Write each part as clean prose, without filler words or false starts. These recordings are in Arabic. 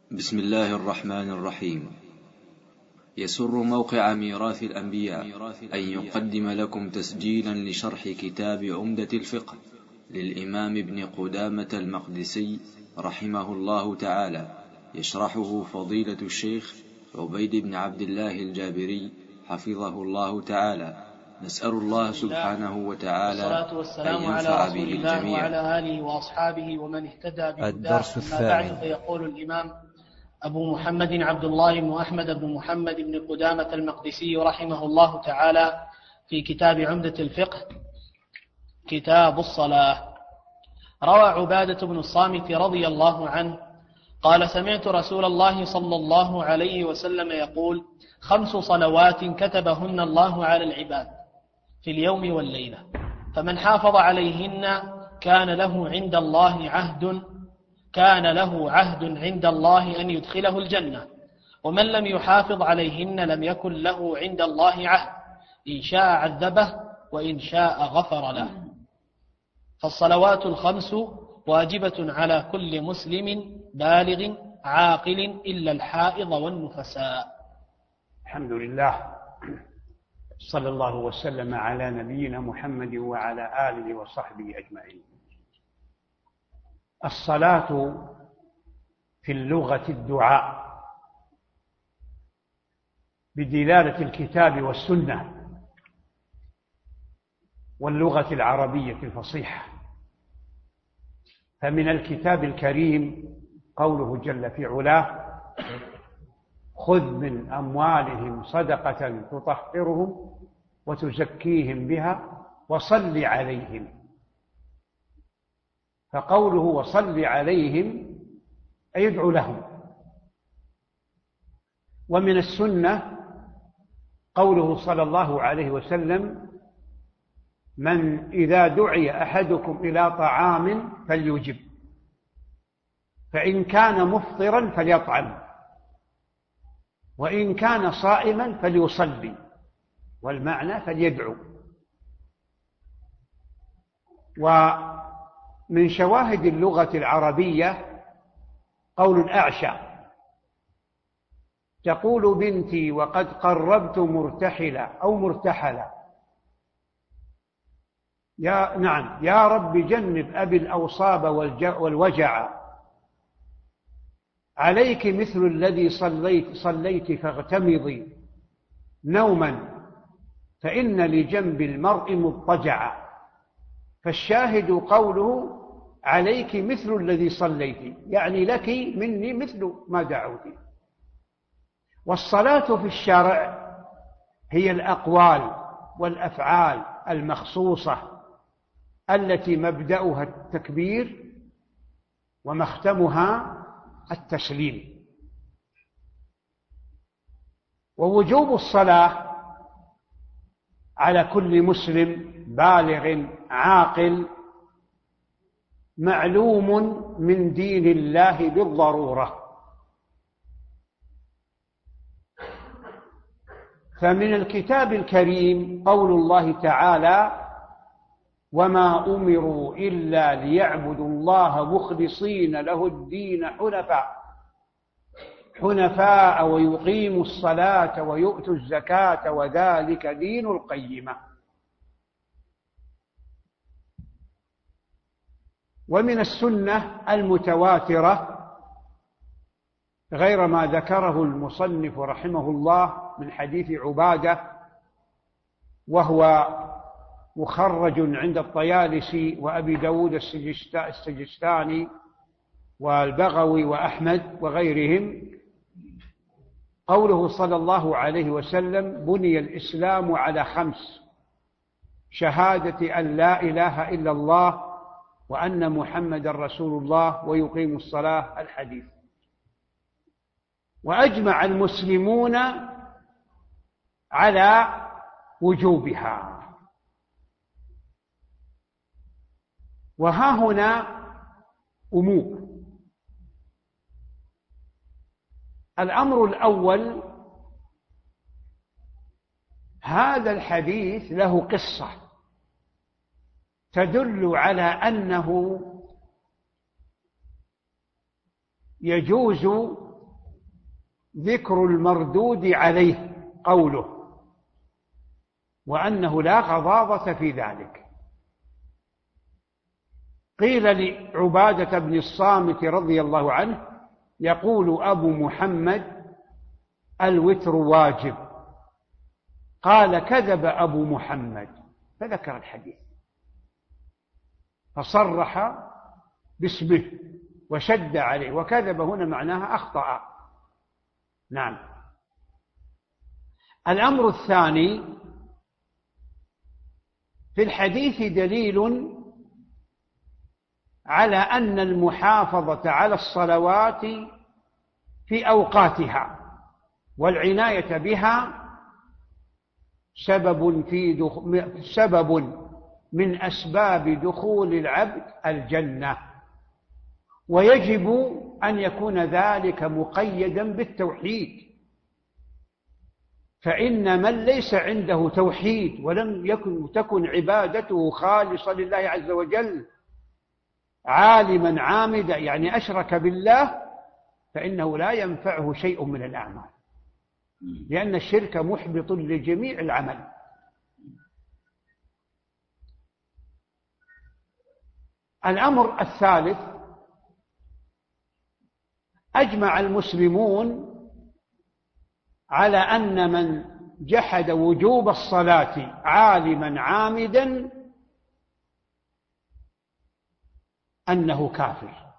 بسم الله الرحمن الرحيم. يسر موقع ميراث الأنبياء أن يقدم لكم تسجيلا لشرح كتاب عمدة الفقه للإمام ابن قدامة المقدسي رحمه الله تعالى، يشرحه فضيلة الشيخ عبيد بن عبد الله الجابري حفظه الله تعالى. نسأل الله سبحانه وتعالى أن ينفع به الجميع. وعلى آله وأصحابه ومن اهتدى بهداه. الدرس أما بعد، الثاني. فيقول الإمام أبو محمد عبد الله بن أحمد بن محمد بن قدامة المقدسي رحمه الله تعالى في كتاب عمدة الفقه كتاب الصلاة. روى عبادة بن الصامت رضي الله عنه قال: سمعت رسول الله صلى الله عليه وسلم يقول: 5 صلوات كتبهن الله على العباد في اليوم والليلة، فمن حافظ عليهن كان له عهد عند الله أن يدخله الجنة، ومن لم يحافظ عليهن لم يكن له عند الله عهد، إن شاء عذبه وإن شاء غفر له. فالصلوات ال5 واجبة على كل مسلم بالغ عاقل إلا الحائض والنفساء. الحمد لله، صلى الله وسلم على نبينا محمد وعلى آله وصحبه أجمعين. الصلاة في اللغة الدعاء بدلالة الكتاب والسنة واللغة العربية الفصيحة. فمن الكتاب الكريم قوله جل في علاه: خذ من أموالهم صدقة تطهرهم وتزكيهم بها وصل عليهم. فقوله وصل عليهم أي يدعو لهم. ومن السنة قوله صلى الله عليه وسلم: من إذا دعي أحدكم إلى طعام فليجب، فإن كان مفطرا فليطعم، وإن كان صائما فليصلي، والمعنى فليدعو. ومن شواهد اللغة العربية قول الأعشى: تقول بنتي وقد قربت مرتحلة أو مرتحلة، يا رب جنب أبي الأوصاب والوجع، عليك مثل الذي صليت فاغتمضي نوما، فإن لجنب المرء مضطجعا. فالشاهد قوله عليك مثل الذي صليت، يعني لك مني مثل ما دعوت. والصلاة في الشرع هي الأقوال والأفعال المخصوصة التي مبدأها التكبير ومختمها التسليم. ووجوب الصلاة على كل مسلم بالغ عاقل معلوم من دين الله بالضرورة. فمن الكتاب الكريم قول الله تعالى: وما أمروا إلا ليعبدوا الله مخلصين له الدين حنفاء ويقيموا الصلاة ويؤتوا الزكاة وذلك دين القيمة. ومن السنة المتواترة غير ما ذكره المصنف رحمه الله من حديث عبادة، وهو مخرج عند الطيالسي وأبي داود السجستاني والبغوي وأحمد وغيرهم، قوله صلى الله عليه وسلم: بني الإسلام على 5: شهادة أن لا إله إلا الله وأن محمد رسول الله ويقيم الصلاة. الحديث. وأجمع المسلمون على وجوبها. وها هنا أمور. الأمر الأول: هذا الحديث له قصة تدل على أنه يجوز ذكر المردود عليه قوله، وأنه لا غضاضة في ذلك. قيل لعبادة بن الصامت رضي الله عنه يقول أبو محمد الوتر واجب، قال كذب أبو محمد، فذكر الحديث فصرح باسمه وشد عليه، وكذب هنا معناها أخطأ. نعم. الأمر الثاني، في الحديث دليل على أن المحافظة على الصلوات في أوقاتها والعناية بها سبب من أسباب دخول العبد الجنة، ويجب أن يكون ذلك مقيدا بالتوحيد، فإن من ليس عنده توحيد ولم تكن عبادته خالصة لله عز وجل عالما عامدا، يعني أشرك بالله، فإنه لا ينفعه شيء من الأعمال، لأن الشرك محبط لجميع العمل. الأمر الثالث، أجمع المسلمون على أن من جحد وجوب الصلاة عالما عامدا أنه كافر،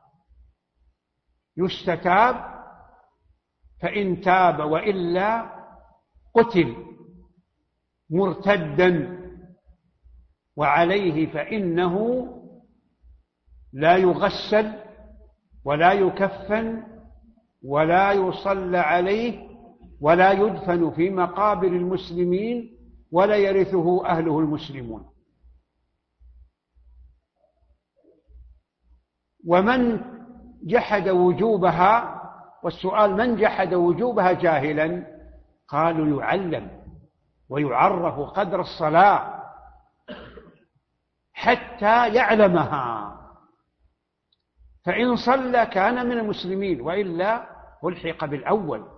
يستتاب، فإن تاب وإلا قتل مرتدا، وعليه فإنه لا يغسل ولا يكفن ولا يصلى عليه ولا يدفن في مقابر المسلمين ولا يرثه أهله المسلمون. ومن جحد وجوبها، والسؤال من جحد وجوبها جاهلا، قالوا يعلم ويعرف قدر الصلاة حتى يعلمها، فإن صلى كان من المسلمين، وإلا ألحق بالأول.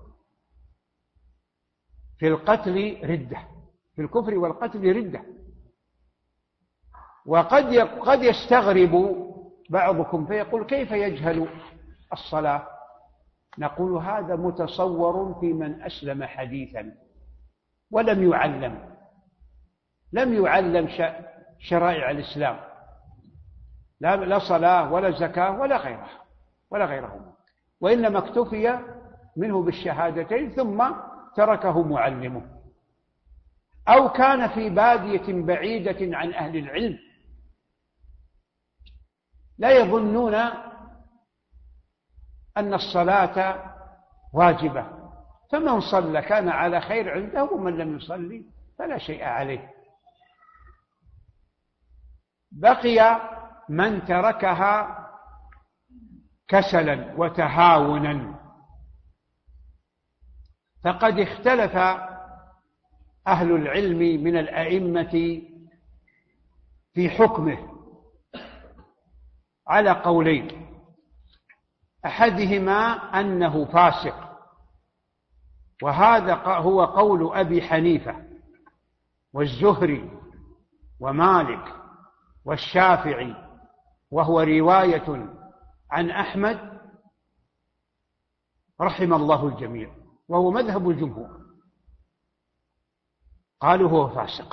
في القتل ردة، في الكفر والقتل ردة. وقد يستغرب بعضكم فيقول كيف يجهل الصلاة؟ نقول هذا متصور في من أسلم حديثا ولم يعلم، لم يعلم شرائع الإسلام، لا صلاة ولا زكاة ولا غيرها، وإنما اكتفي منه بالشهادتين ثم تركه معلمه، أو كان في بادية بعيدة عن أهل العلم لا يظنون أن الصلاة واجبة، فمن صلى كان على خير عنده، ومن لم يصلي فلا شيء عليه. بقي من تركها كسلا وتهاونا، فقد اختلف أهل العلم من الأئمة في حكمه على قولين، أحدهما أنه فاسق، وهذا هو قول أبي حنيفة والزهري ومالك والشافعي، وهو رواية عن أحمد رحم الله الجميع، وهو مذهب الجمهور، قالوا هو فاسق.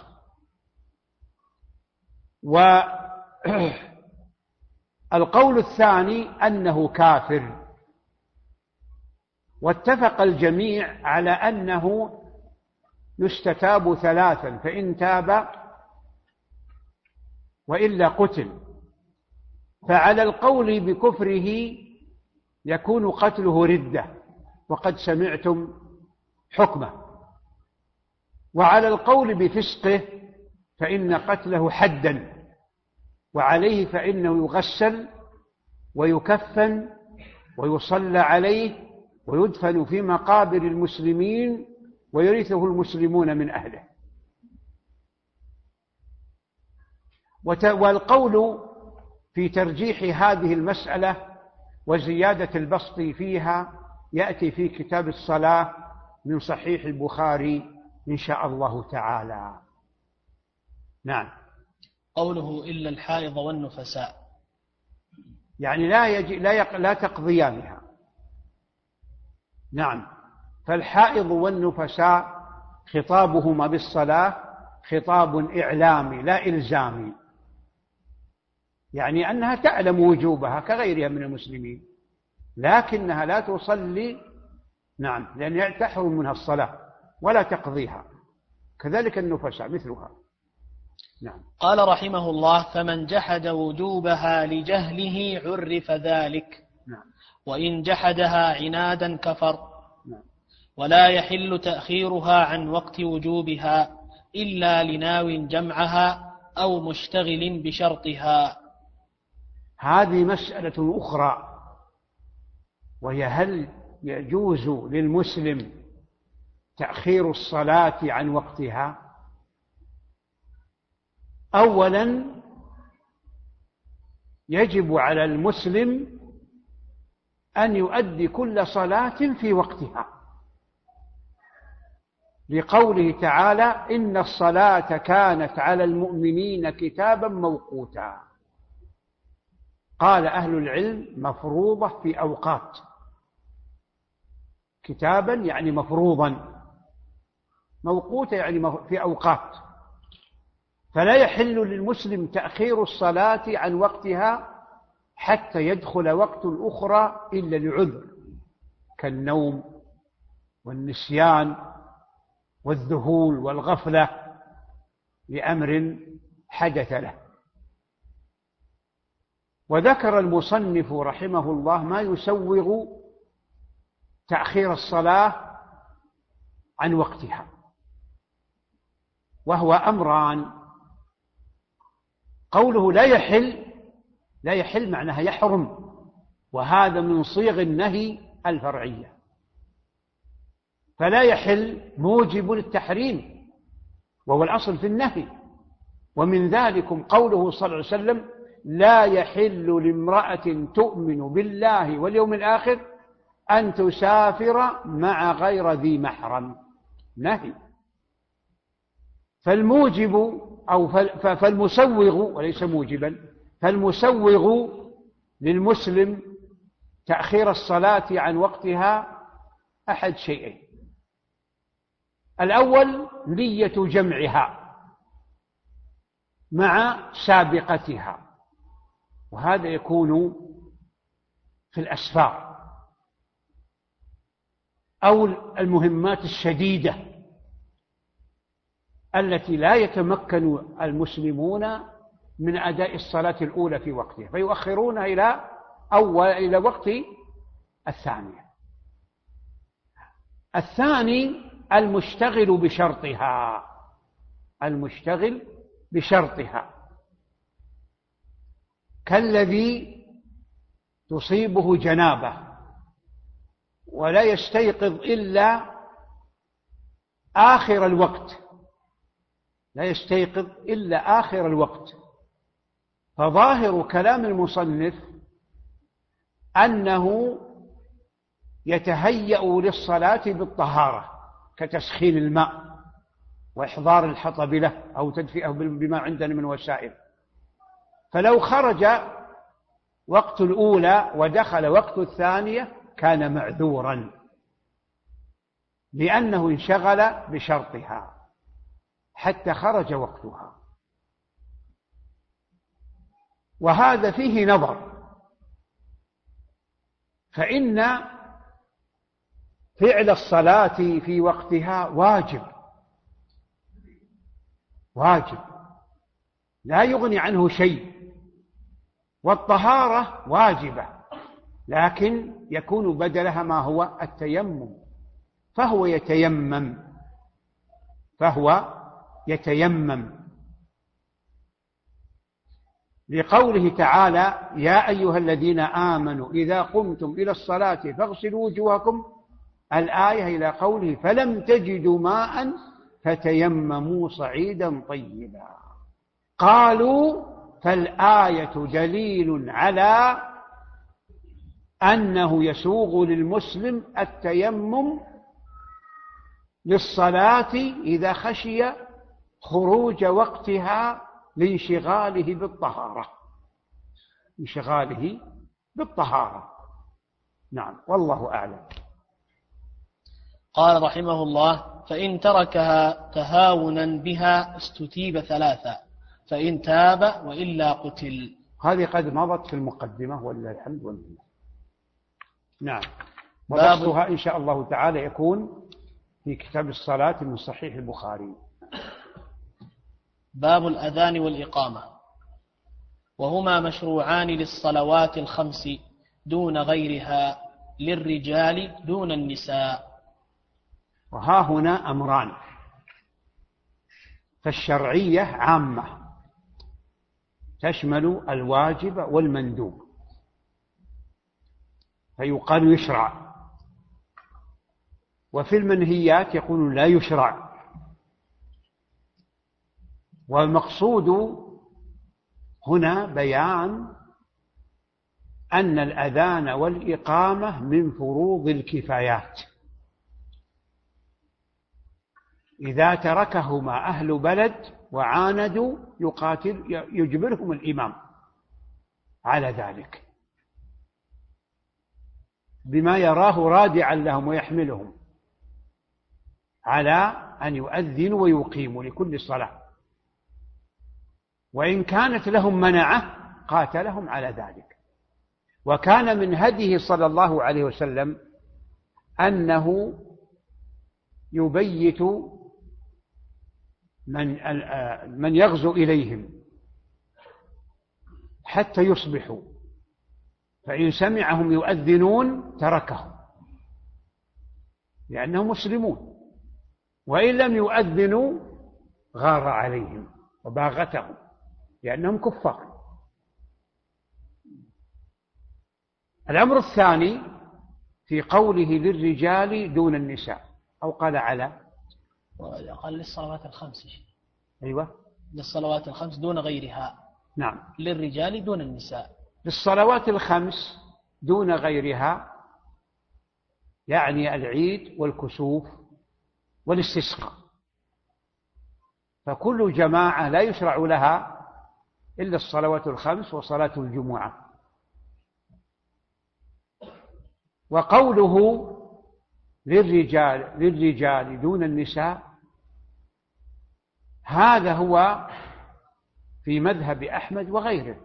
والقول الثاني أنه كافر، واتفق الجميع على أنه يستتاب ثلاثا، فإن تاب وإلا قتل. فعلى القول بكفره يكون قتله ردة، وقد سمعتم حكمه، وعلى القول بفسقه فإن قتله حدا، وعليه فإنه يغسل ويكفن ويصلى عليه ويدفن في مقابر المسلمين ويرثه المسلمون من أهله. والقول في ترجيح هذه المسألة وزيادة البسط فيها يأتي في كتاب الصلاة من صحيح البخاري إن شاء الله تعالى. نعم. قوله إلا الحائض والنفساء، يعني لا تقضيانها. نعم. فالحائض والنفساء خطابهما بالصلاة خطاب إعلامي لا إلزامي، يعني أنها تعلم وجوبها كغيرها من المسلمين، لكنها لا تصلي. نعم، لأن تحرم منها الصلاة ولا تقضيها، كذلك النفساء مثلها. نعم. قال رحمه الله: فمن جحد وجوبها لجهله عرف ذلك. نعم. وإن جحدها عنادا كفر. نعم. ولا يحل تأخيرها عن وقت وجوبها إلا لناو جمعها أو مشتغل بشرطها. هذه مسألة أخرى، وهي هل يجوز للمسلم تأخير الصلاة عن وقتها؟ أولا يجب على المسلم أن يؤدي كل صلاة في وقتها، لقوله تعالى: إن الصلاة كانت على المؤمنين كتابا موقوتا. قال أهل العلم: مفروضة في أوقات. كتابا يعني مفروضا، موقوتا يعني في أوقات. فلا يحل للمسلم تأخير الصلاة عن وقتها حتى يدخل وقت الأخرى إلا لعذر، كالنوم والنسيان والذهول والغفلة لأمر حدث له. وذكر المصنف رحمه الله ما يسوغ تأخير الصلاة عن وقتها، وهو أمران. قوله لا يحل معناها يحرم، وهذا من صيغ النهي الفرعية. فلا يحل موجب للتحريم، وهو الأصل في النهي. ومن ذلكم قوله صلى الله عليه وسلم: لا يحل لامرأة تؤمن بالله واليوم الآخر أن تسافر مع غير ذي محرم. نهي. فالموجب أو فالمسوغ، وليس موجبا، فالمسوغ للمسلم تأخير الصلاة عن وقتها أحد شيئين: الأول نية جمعها مع سابقتها، وهذا يكون في الأسفار أو المهمات الشديدة التي لا يتمكن المسلمون من أداء الصلاة الأولى في وقتها، فيؤخرونها إلى وقت الثانية. الثاني المشتغل بشرطها، كالذي تصيبه جنابة ولا يستيقظ إلا آخر الوقت، فظاهر كلام المصنف أنه يتهيأ للصلاة بالطهارة، كتسخين الماء وإحضار الحطب له أو تدفئه بما عندنا من وسائل. فلو خرج وقت الأولى ودخل وقت الثانية كان معذورا، لأنه انشغل بشرطها حتى خرج وقتها. وهذا فيه نظر، فإن فعل الصلاة في وقتها واجب لا يغني عنه شيء، والطهارة واجبة، لكن يكون بدلها ما هو التيمم، فهو يتيمم لقوله تعالى: يا أيها الذين آمنوا إذا قمتم إلى الصلاة فاغسلوا وجوهكم، الآية إلى قوله: فلم تجدوا ماء فتيمموا صعيدا طيبا. قالوا: فالآية دليل على أنه يسوغ للمسلم التيمم للصلاة إذا خشي خروج وقتها لانشغاله بالطهارة. نعم، والله أعلم. قال رحمه الله: فإن تركها تهاونا بها استتيب 3، فإن تاب وإلا قتل. هذه قد مضت في المقدمة ولله الحمد والمنة. نعم، وبحثها إن شاء الله تعالى يكون في كتاب الصلاة من صحيح البخاري. باب الأذان والإقامة، وهما مشروعان للصلوات الخمس دون غيرها، للرجال دون النساء. وها هنا أمران، فالشرعية عامة تشمل الواجب والمندوب، فيقال يشرع، وفي المنهيات يقول لا يشرع. والمقصود هنا بيان أن الأذان والإقامة من فروض الكفايات، إذا تركهما أهل بلد وعاندوا يجبرهم الإمام على ذلك بما يراه رادعا لهم ويحملهم على أن يؤذنوا ويقيموا لكل صلاة، وإن كانت لهم منعة قاتلهم على ذلك. وكان من هديه صلى الله عليه وسلم أنه يبيت من يغزو إليهم حتى يصبحوا، فإن سمعهم يؤذنون تركهم لأنهم مسلمون، وإن لم يؤذنوا غار عليهم وباغتهم لأنهم كفار. الأمر الثاني في قوله للرجال دون النساء، أو قال قال للصلوات الخمس. أيوة، للصلوات الخمس دون غيرها. نعم، للرجال دون النساء. للصلوات الخمس دون غيرها يعني العيد والكسوف والاستسقاء، فكل جماعة لا يشرع لها إلا الصلوات الخمس وصلاة الجمعة. وقوله للرجال دون النساء هذا هو في مذهب أحمد وغيره،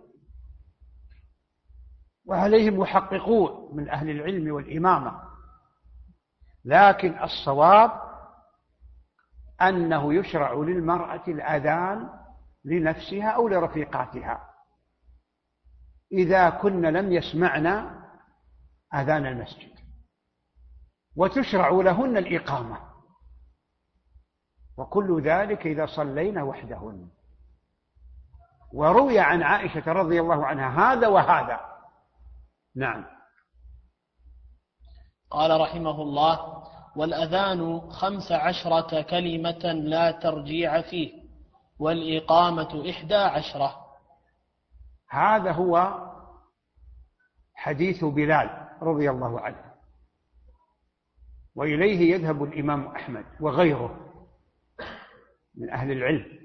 وعليه محققون من أهل العلم والإمامة، لكن الصواب أنه يشرع للمرأة الأذان لنفسها أو لرفيقاتها إذا كن لم يسمعن أذان المسجد، وتشرع لهن الإقامة، وكل ذلك إذا صلين وحدهن. وروي عن عائشة رضي الله عنها هذا وهذا. نعم. قال رحمه الله: والأذان 15 كلمة لا ترجيع فيه، والإقامة 11. هذا هو حديث بلال رضي الله عنه، وإليه يذهب الإمام أحمد وغيره من أهل العلم،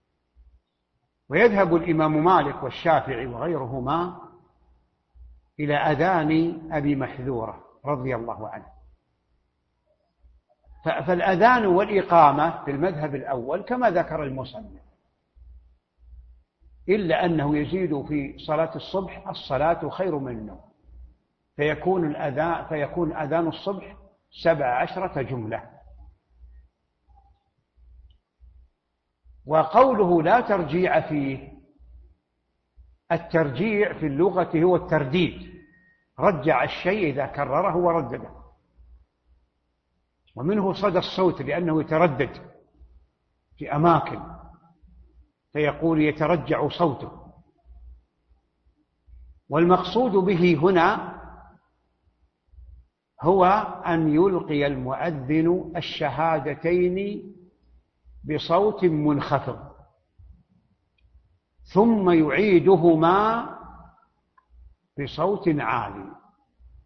ويذهب الإمام مالك والشافعي وغيرهما إلى أذان أبي محذورة رضي الله عنه. فالأذان والإقامة في المذهب الأول كما ذكر المصنف، إلا أنه يزيد في صلاة الصبح: الصلاة خير من النوم، فيكون أذان الصبح 17 جملة. وقوله لا ترجيع فيه، الترجيع في اللغة هو الترديد، رجع الشيء إذا كرره وردده، ومنه صدى الصوت لأنه يتردد في أماكن فيقول يترجع صوته. والمقصود به هنا هو أن يلقي المؤذن الشهادتين بصوت منخفض ثم يعيدهما بصوت عالي،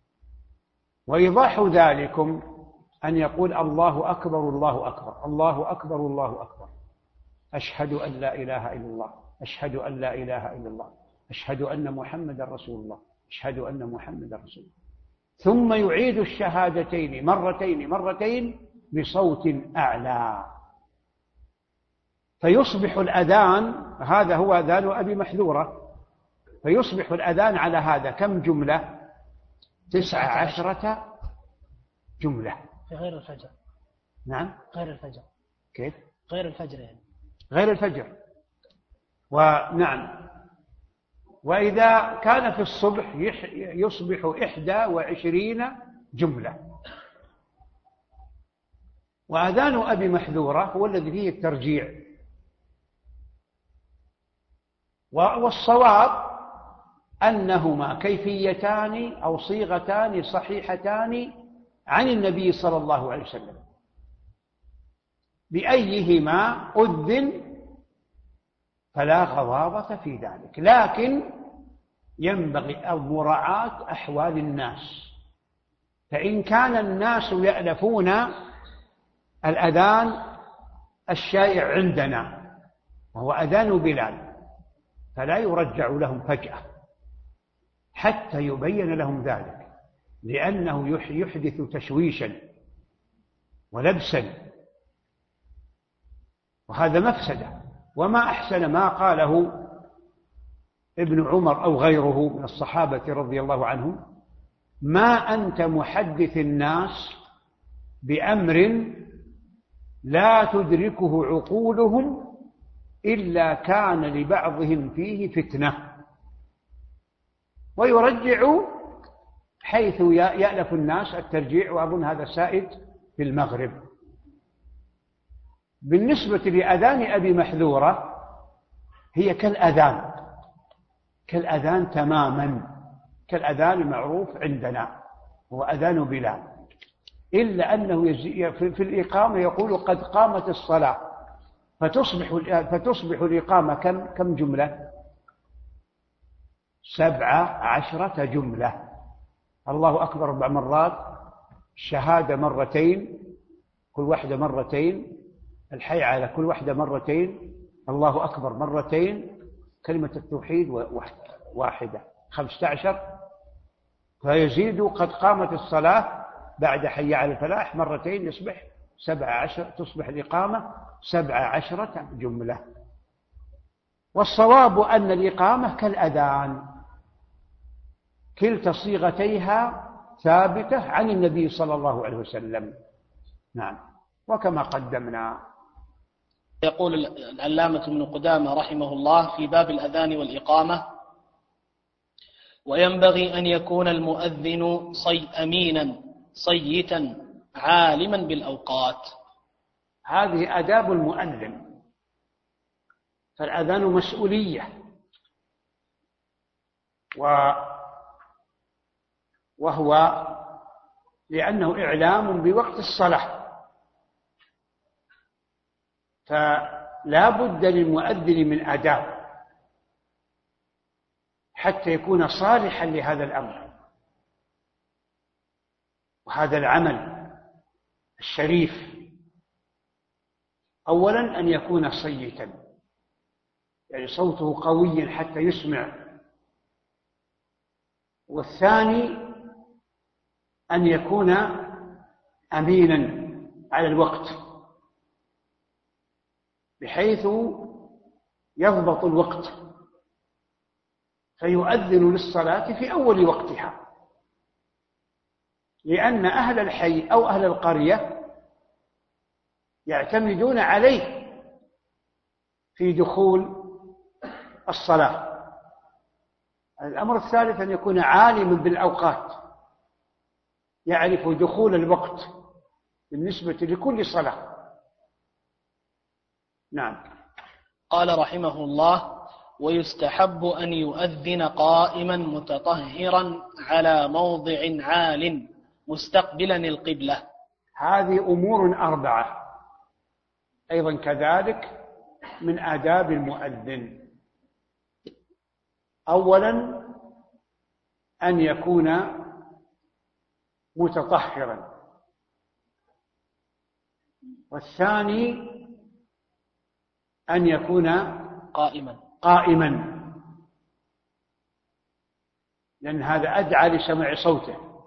وإيضاح ذلكم أن يقول الله أكبر الله أكبر الله أكبر الله أكبر، أشهد أن لا إله إلا الله، أشهد أن لا إله إلا الله، أشهد أن محمدا رسول الله، أشهد أن محمدا رسول الله، ثم يعيد الشهادتين مرتين بصوت أعلى، فيصبح الأذان، هذا هو أذان أبي محذورة، فيصبح الأذان على هذا كم جملة؟ 19 جملة. في غير الفجر. نعم غير الفجر. كيف؟ غير الفجر يعني. غير الفجر. ونعم، وإذا كان في الصبح يصبح 21 جملة. وأذان أبي محذورة هو الذي فيه الترجيع. والصواب أنهما كيفيتان أو صيغتان صحيحتان عن النبي صلى الله عليه وسلم، بأيهما أذن فلا غضاضة في ذلك، لكن ينبغي مراعاة أحوال الناس، فإن كان الناس يألفون الأذان الشائع عندنا وهو أذان بلال فلا يرجع لهم فجأة حتى يبين لهم ذلك، لأنه يحدث تشويشا ولبسا، وهذا مفسدة. وما أحسن ما قاله ابن عمر أو غيره من الصحابة رضي الله عنهم: ما أنت محدث الناس بأمر لا تدركه عقولهم إلا كان لبعضهم فيه فتنة. ويرجع حيث يألف الناس الترجيع، وأظن هذا سائد في المغرب. بالنسبة لأذان أبي محذورة هي كالأذان تماما، كالأذان المعروف عندنا هو أذان بلال، إلا أنه في الإقامة يقول قد قامت الصلاة، فتصبح الإقامة كم جملة؟ 17 جملة. الله أكبر 4 مرات، الشهادة مرتين كل واحدة مرتين، الحي على كل واحدة مرتين، الله أكبر مرتين، كلمة التوحيد واحدة، 15. فيزيد قد قامت الصلاة بعد حي على الفلاح مرتين، يصبح 17، تصبح الإقامة 17 جملة. والصواب أن الإقامة كالأذان، كلتا صيغتيها ثابتة عن النبي صلى الله عليه وسلم. نعم، وكما قدمنا. يقول العلامة ابن قدامة رحمه الله في باب الأذان والإقامة: وينبغي أن يكون المؤذن أمينا صيتا عالما بالأوقات. هذه آداب المؤذن، فالأذان مسؤولية، وهو لأنه إعلام بوقت الصلاة، فلا بد للمؤذن من آداب حتى يكون صالحا لهذا الأمر وهذا العمل الشريف. أولا أن يكون صيتا، يعني صوته قوي حتى يسمع. والثاني أن يكون أمينا على الوقت، بحيث يضبط الوقت فيؤذن للصلاة في أول وقتها، لأن أهل الحي أو أهل القرية يعتمدون عليه في دخول الصلاة. الأمر الثالث أن يكون عالما بالأوقات، يعرف دخول الوقت بالنسبة لكل صلاة. نعم. قال رحمه الله: ويستحب أن يؤذن قائما متطهرا على موضع عال مستقبلا القبلة. هذه أمور 4 أيضا كذلك من آداب المؤذن. أولا أن يكون متطهرا. والثاني أن يكون قائما، لأن هذا أدعى لسمع صوته.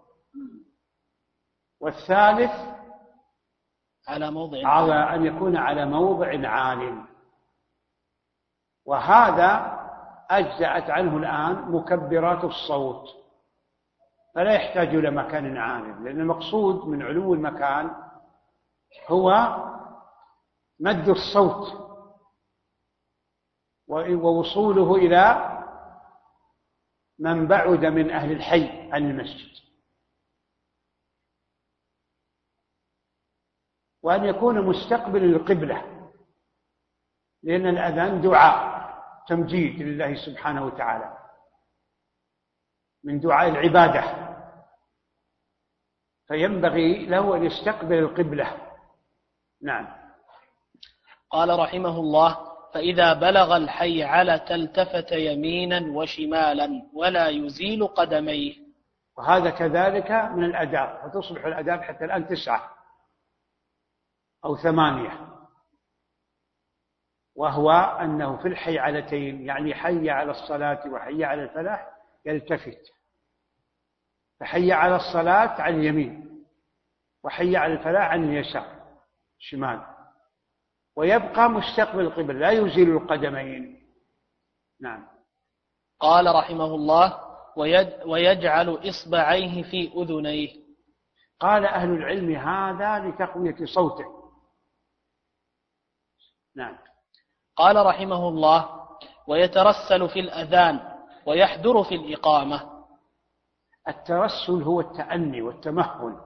والثالث على أن يكون على موضع عال، وهذا أجزأت عنه الآن مكبرات الصوت، فلا يحتاج إلى مكان عال، لأن المقصود من علو المكان هو مد الصوت ووصوله إلى من بعد من أهل الحي عن المسجد، وأن يكون مستقبل القبلة، لأن الأذان دعاء تمجيد لله سبحانه وتعالى، من دعاء العبادة، فينبغي له أن يستقبل القبلة. نعم. قال رحمه الله: فإذا بلغ الحي على التفت يمينا وشمالا ولا يزيل قدميه. وهذا كذلك من الآداب، فتصبح الآداب حتى الآن 9 أو 8، وهو أنه في الحيعلتين، يعني حي على الصلاة وحي على الفلاح، يلتفت، فحي على الصلاة عن اليمين، وحي على الفلاح عن اليسار شمال، ويبقى مستقبل القبلة، لا يزيل القدمين. نعم. قال رحمه الله: ويجعل إصبعيه في أذنيه. قال أهل العلم هذا لتقوية صوته. نعم. قال رحمه الله: ويترسل في الأذان ويحضر في الإقامة. الترسل هو التأني والتمهل،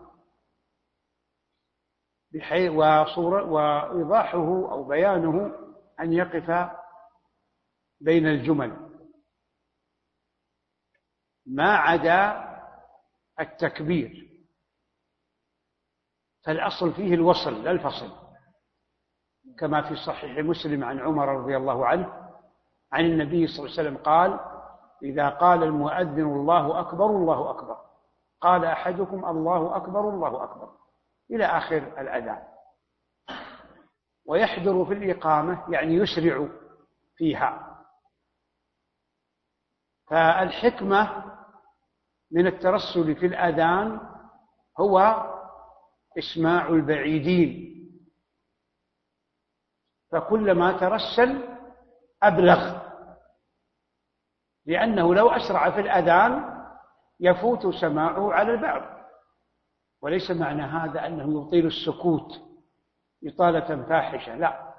وإيضاحه أو بيانه أن يقف بين الجمل ما عدا التكبير، فالأصل فيه الوصل لا الفصل، كما في صحيح مسلم عن عمر رضي الله عنه عن النبي صلى الله عليه وسلم قال: إذا قال المؤذن الله أكبر الله أكبر، قال أحدكم الله أكبر الله أكبر، إلى آخر الأذان. ويحضر في الإقامة يعني يسرع فيها. فالحكمة من الترسل في الأذان هو إسماع البعيدين، فكلما ترسل أبلغ، لأنه لو أسرع في الأذان يفوت سماعه على البعض. وليس معنى هذا أنه يطيل السكوت إطالة فاحشة، لا،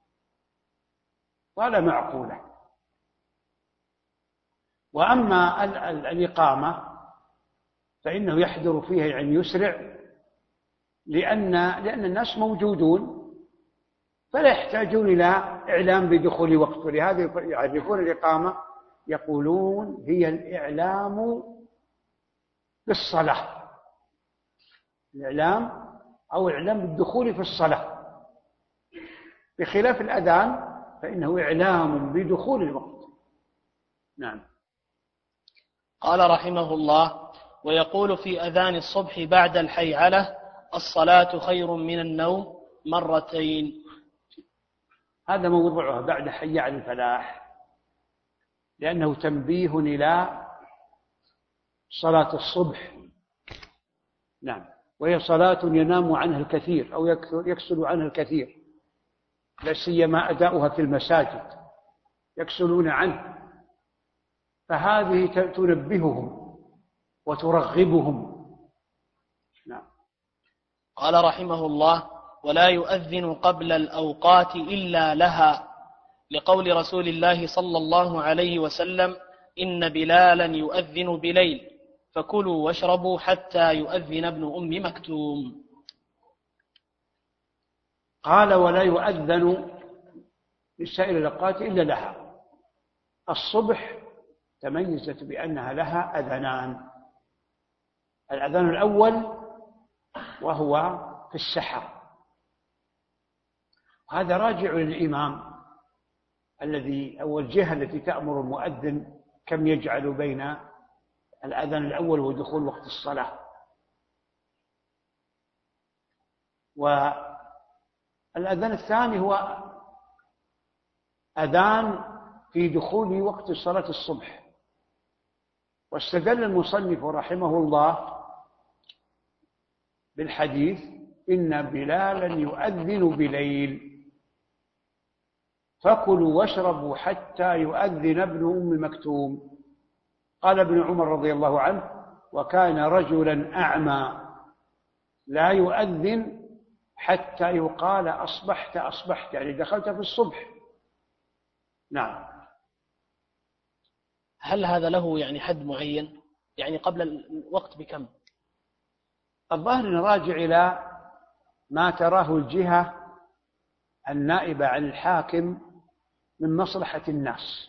ولا معقولة. وأما الإقامة فإنه يحضر فيها يعني يسرع، لأن الناس موجودون فلا يحتاجون إلى إعلام بدخول وقت، ولهذا يعرفون الإقامة يقولون هي الإعلام بالصلاة، الإعلام أو إعلام بالدخول في الصلاة، بخلاف الأذان فإنه إعلام بدخول الوقت. نعم. قال رحمه الله: ويقول في أذان الصبح بعد الحيعلة: الصلاة خير من النوم مرتين. هذا موضوعها بعد حي على الفلاح، لأنه تنبيه إلى صلاة الصبح. نعم. وهي صلاة ينام عنها الكثير أو يكسل عنها الكثير، لا سيما أداؤها في المساجد يكسلون عنه، فهذه تنبههم وترغبهم. نعم. قال رحمه الله: ولا يؤذن قبل الأوقات إلا لها، لقول رسول الله صلى الله عليه وسلم: إن بلالا يؤذن بليل فكلوا واشربوا حتى يؤذن ابن أم مكتوم. قال: ولا يؤذن لسائر الأوقات إلا لها. الصبح تميزت بأنها لها أذانان، الأذان الأول وهو في السحر، هذا راجع للإمام الذي أو الجهة التي تأمر المؤذن كم يجعل بين الأذان الأول ودخول وقت الصلاة. والأذان الثاني هو أذان في دخول وقت صلاة الصبح. واستدل المصنف رحمه الله بالحديث إن بلالا يؤذن بليل فكلوا واشربوا حتى يؤذن ابن أم مكتوم. قال ابن عمر رضي الله عنه: وكان رجلا أعمى لا يؤذن حتى يقال أصبحت أصبحت، يعني دخلت في الصبح. نعم. هل هذا له يعني حد معين، يعني قبل الوقت بكم؟ الظاهر راجع إلى ما تراه الجهة النائبة عن الحاكم من مصلحة الناس.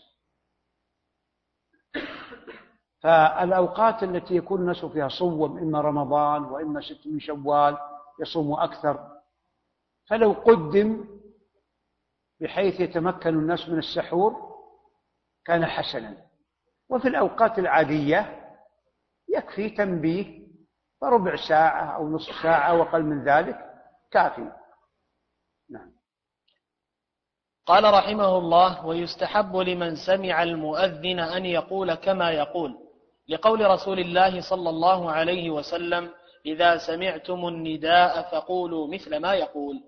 فالأوقات التي يكون الناس فيها صوم، إما رمضان وإما 6 من شوال، يصوم أكثر، فلو قدم بحيث يتمكن الناس من السحور كان حسنا. وفي الأوقات العادية يكفي تنبيه فربع ساعة أو نصف ساعة وأقل من ذلك كافي. نعم. قال رحمه الله: ويستحب لمن سمع المؤذن أن يقول كما يقول، لقول رسول الله صلى الله عليه وسلم: إذا سمعتم النداء فقولوا مثل ما يقول.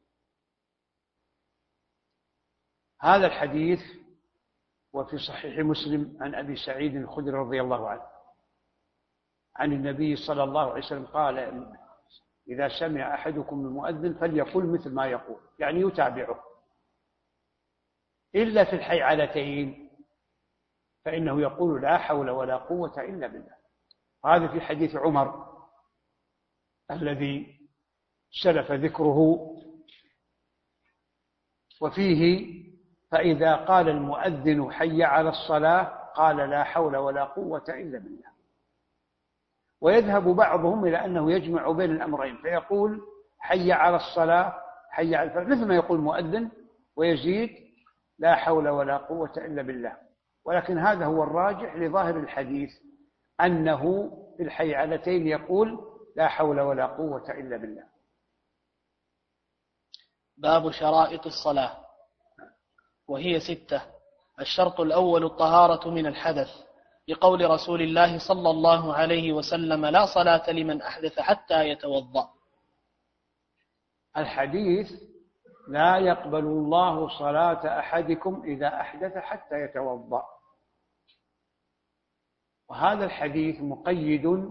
هذا الحديث وفي صحيح مسلم عن أبي سعيد الخدري رضي الله عنه عن النبي صلى الله عليه وسلم قال: إذا سمع أحدكم المؤذن فليقل مثل ما يقول، يعني يتابعه، إلا في الحيعلتين فإنه يقول: لا حول ولا قوة إلا بالله. هذا في حديث عمر الذي سلف ذكره، وفيه: فإذا قال المؤذن حي على الصلاة قال: لا حول ولا قوة إلا بالله. ويذهب بعضهم إلى أنه يجمع بين الأمرين، فيقول حي على الصلاة حي على الفلاح مثل ما يقول المؤذن، ويزيد لا حول ولا قوة إلا بالله. ولكن هذا هو الراجح لظاهر الحديث، أنه في الحيعلتين يقول لا حول ولا قوة إلا بالله. باب شرائط الصلاة، وهي 6. الشرط الأول الطهارة من الحدث، لقول رسول الله صلى الله عليه وسلم: لا صلاة لمن أحدث حتى يتوضأ. الحديث: لا يقبل الله صلاة أحدكم إذا أحدث حتى يتوضأ. وهذا الحديث مقيد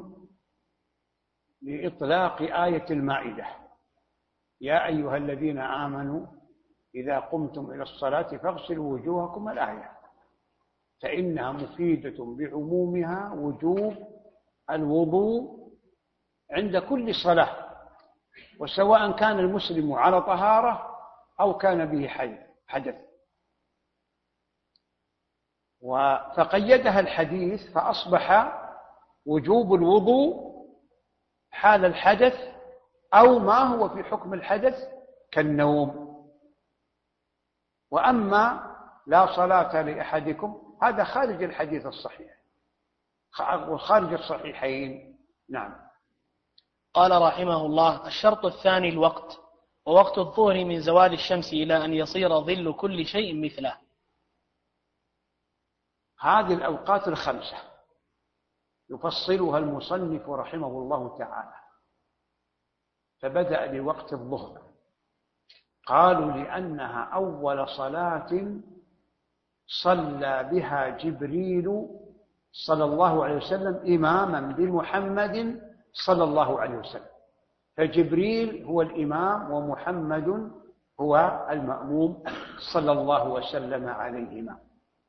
لإطلاق آية المائدة: يا أيها الذين آمنوا إذا قمتم إلى الصلاة فاغسلوا وجوهكم، الآية، فإنها مفيدة بعمومها وجوب الوضوء عند كل صلاة، وسواء كان المسلم على طهارة أو كان به حدث. فقيدها الحديث، فأصبح وجوب الوضوء حال الحدث أو ما هو في حكم الحدث كالنوم. وأما لا صلاة لأحدكم هذا خارج الحديث الصحيح وخارج الصحيحين. نعم. قال رحمه الله: الشرط الثاني الوقت، ووقت الظهر من زوال الشمس إلى أن يصير ظل كل شيء مثله. هذه الأوقات الخمسة يفصلها المصنف رحمه الله تعالى. فبدأ بوقت الظهر، قالوا لأنها أول صلاة صلى بها جبريل صلى الله عليه وسلم إماما بمحمد صلى الله عليه وسلم، فجبريل هو الإمام ومحمد هو المأموم صلى الله وسلم عليهما.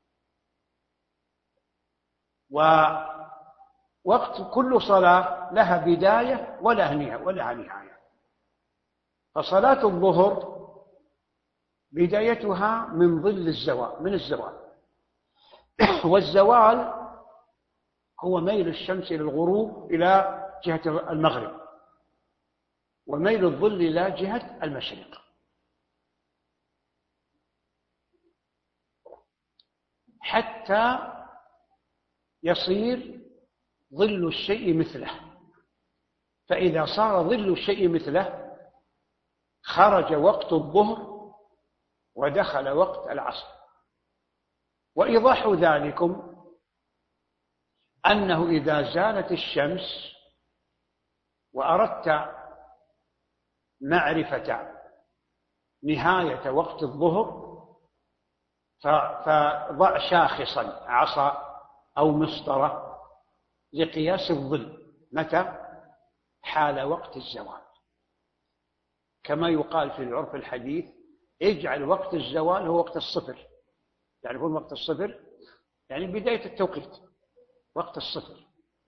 ووقت كل صلاة لها بداية ولها نهاية. فصلاة الظهر بدايتها من ظل الزوال، من الزوال، والزوال هو ميل الشمس إلى الغروب إلى جهة المغرب، وميل الظل إلى جهة المشرق، حتى يصير ظل الشيء مثله. فإذا صار ظل الشيء مثله خرج وقت الظهر ودخل وقت العصر. وإيضاح ذلكم أنه إذا زالت الشمس وأردت معرفة نهاية وقت الظهر فضع شاخصا، عصا أو مسطرة، لقياس الظل متى؟ حال وقت الزوال، كما يقال في العرف الحديث: اجعل وقت الزوال هو وقت الصفر. تعرفون وقت الصفر؟ يعني بداية التوقيت، وقت الصفر.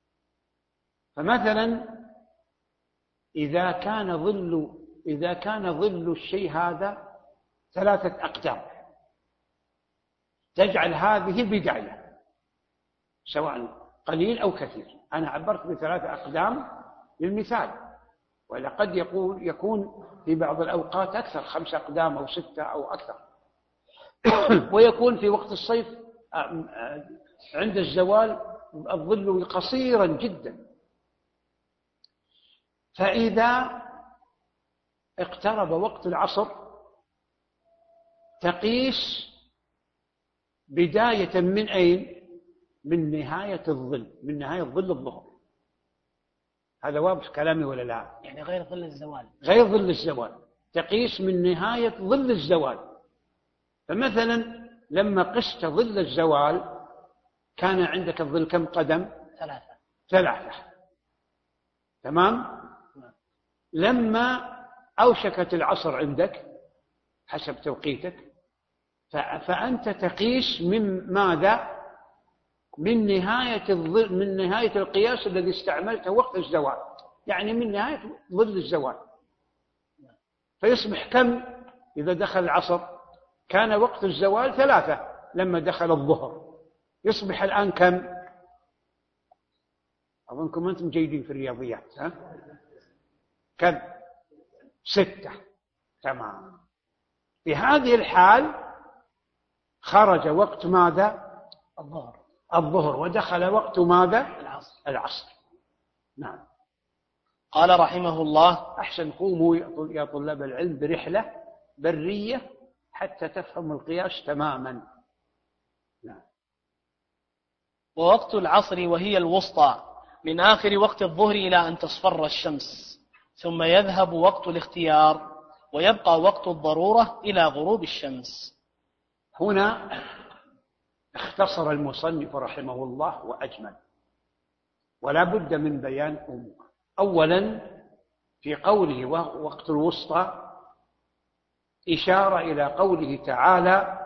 فمثلا إذا كان ظل الشيء هذا 3 أقدام، تجعل هذه البداية سواء قليل أو كثير. أنا عبرت ب3 أقدام للمثال، ولا قد يكون في بعض الأوقات أكثر، 5 أقدام أو 6 أو أكثر. ويكون في وقت الصيف عند الزوال الظل قصيرا جدا. فإذا اقترب وقت العصر تقيس بداية من أين؟ من نهاية الظل، من نهاية ظل الظهر. هذا واضح كلامي ولا لا؟ يعني غير ظل الزوال. غير ظل الزوال، تقيس من نهاية ظل الزوال. فمثلا لما قست ظل الزوال كان عندك الظل كم قدم؟ 3. تمام؟ لما أوشكت العصر عندك حسب توقيتك، فأنت تقيس من ماذا؟ من نهاية القياس الذي استعملته وقت الزوال، يعني من نهاية ظل الزوال. فيصبح كم إذا دخل العصر؟ كان وقت الزوال 3 لما دخل الظهر، يصبح الآن كم؟ أظنكم أنتم جيدين في الرياضيات، ها؟ كم؟ 6. تمام. في هذه الحال خرج وقت ماذا؟ الظهر ودخل وقت ماذا؟ العصر. نعم. قال رحمه الله: أحسن قوموا يا طلاب العلم برحلة برية حتى تفهموا القياس تماما. نعم. ووقت العصر وهي الوسطى من آخر وقت الظهر إلى أن تصفر الشمس، ثم يذهب وقت الاختيار ويبقى وقت الضرورة إلى غروب الشمس. هنا اختصر المصنف رحمه الله وأجمل، ولا بد من بيان أمور. أولا في قوله وقت الوسطى إشارة إلى قوله تعالى: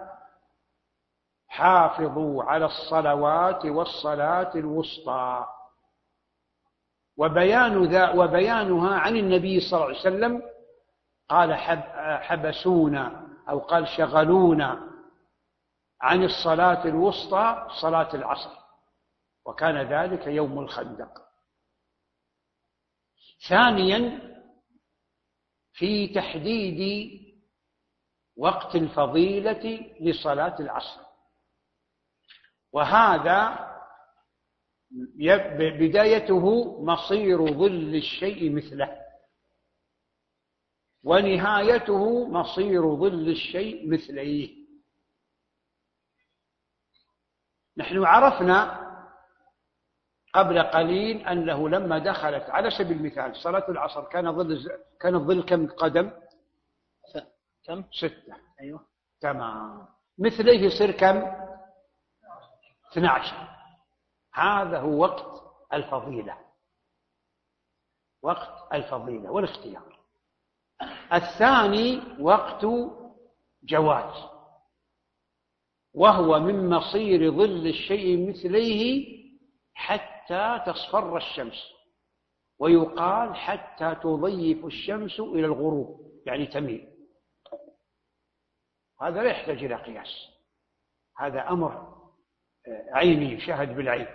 حافظوا على الصلوات والصلاة الوسطى. وبيانها عن النبي صلى الله عليه وسلم قال: حبسونا أو قال شغلونا عن الصلاة الوسطى صلاة العصر، وكان ذلك يوم الخندق. ثانيا في تحديد وقت الفضيلة لصلاة العصر، وهذا بدايته مصير ظل الشيء مثله، ونهايته مصير ظل الشيء مثليه. نحن عرفنا قبل قليل أنه لما دخلت على سبيل المثال صلاة العصر كان الظل كم قدم؟ 6. أيوة. تمام. مثليه يصير كم؟ 12. هذا هو وقت الفضيلة، وقت الفضيلة والاختيار. الثاني وقت جواز، وهو من مصير ظل الشيء مثليه حتى تصفر الشمس، ويقال حتى تضيف الشمس إلى الغروب، يعني تميل. هذا لا يحتاج إلى قياس، هذا أمر عيني يشاهد بالعين.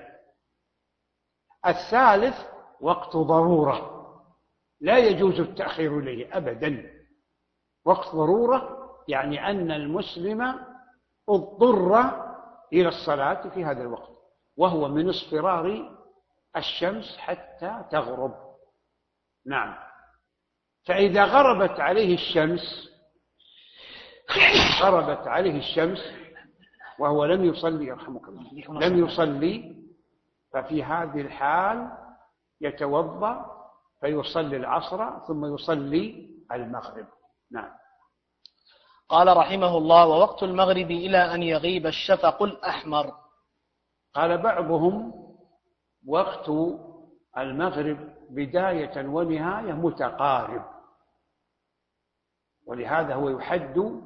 الثالث وقت ضرورة، لا يجوز التأخير إليه أبدا. وقت ضرورة يعني أن المسلم اضطر إلى الصلاة في هذا الوقت، وهو من اصفرار الشمس حتى تغرب. نعم. فإذا غربت عليه الشمس وهو لم يصلي، يرحمك الله، لم يصلي، ففي هذه الحال يتوضأ فيصلي العصر ثم يصلي المغرب. نعم. قال رحمه الله: ووقت المغرب إلى أن يغيب الشفق الأحمر. قال بعضهم: وقت المغرب بداية ونهاية متقارب، ولهذا هو يحد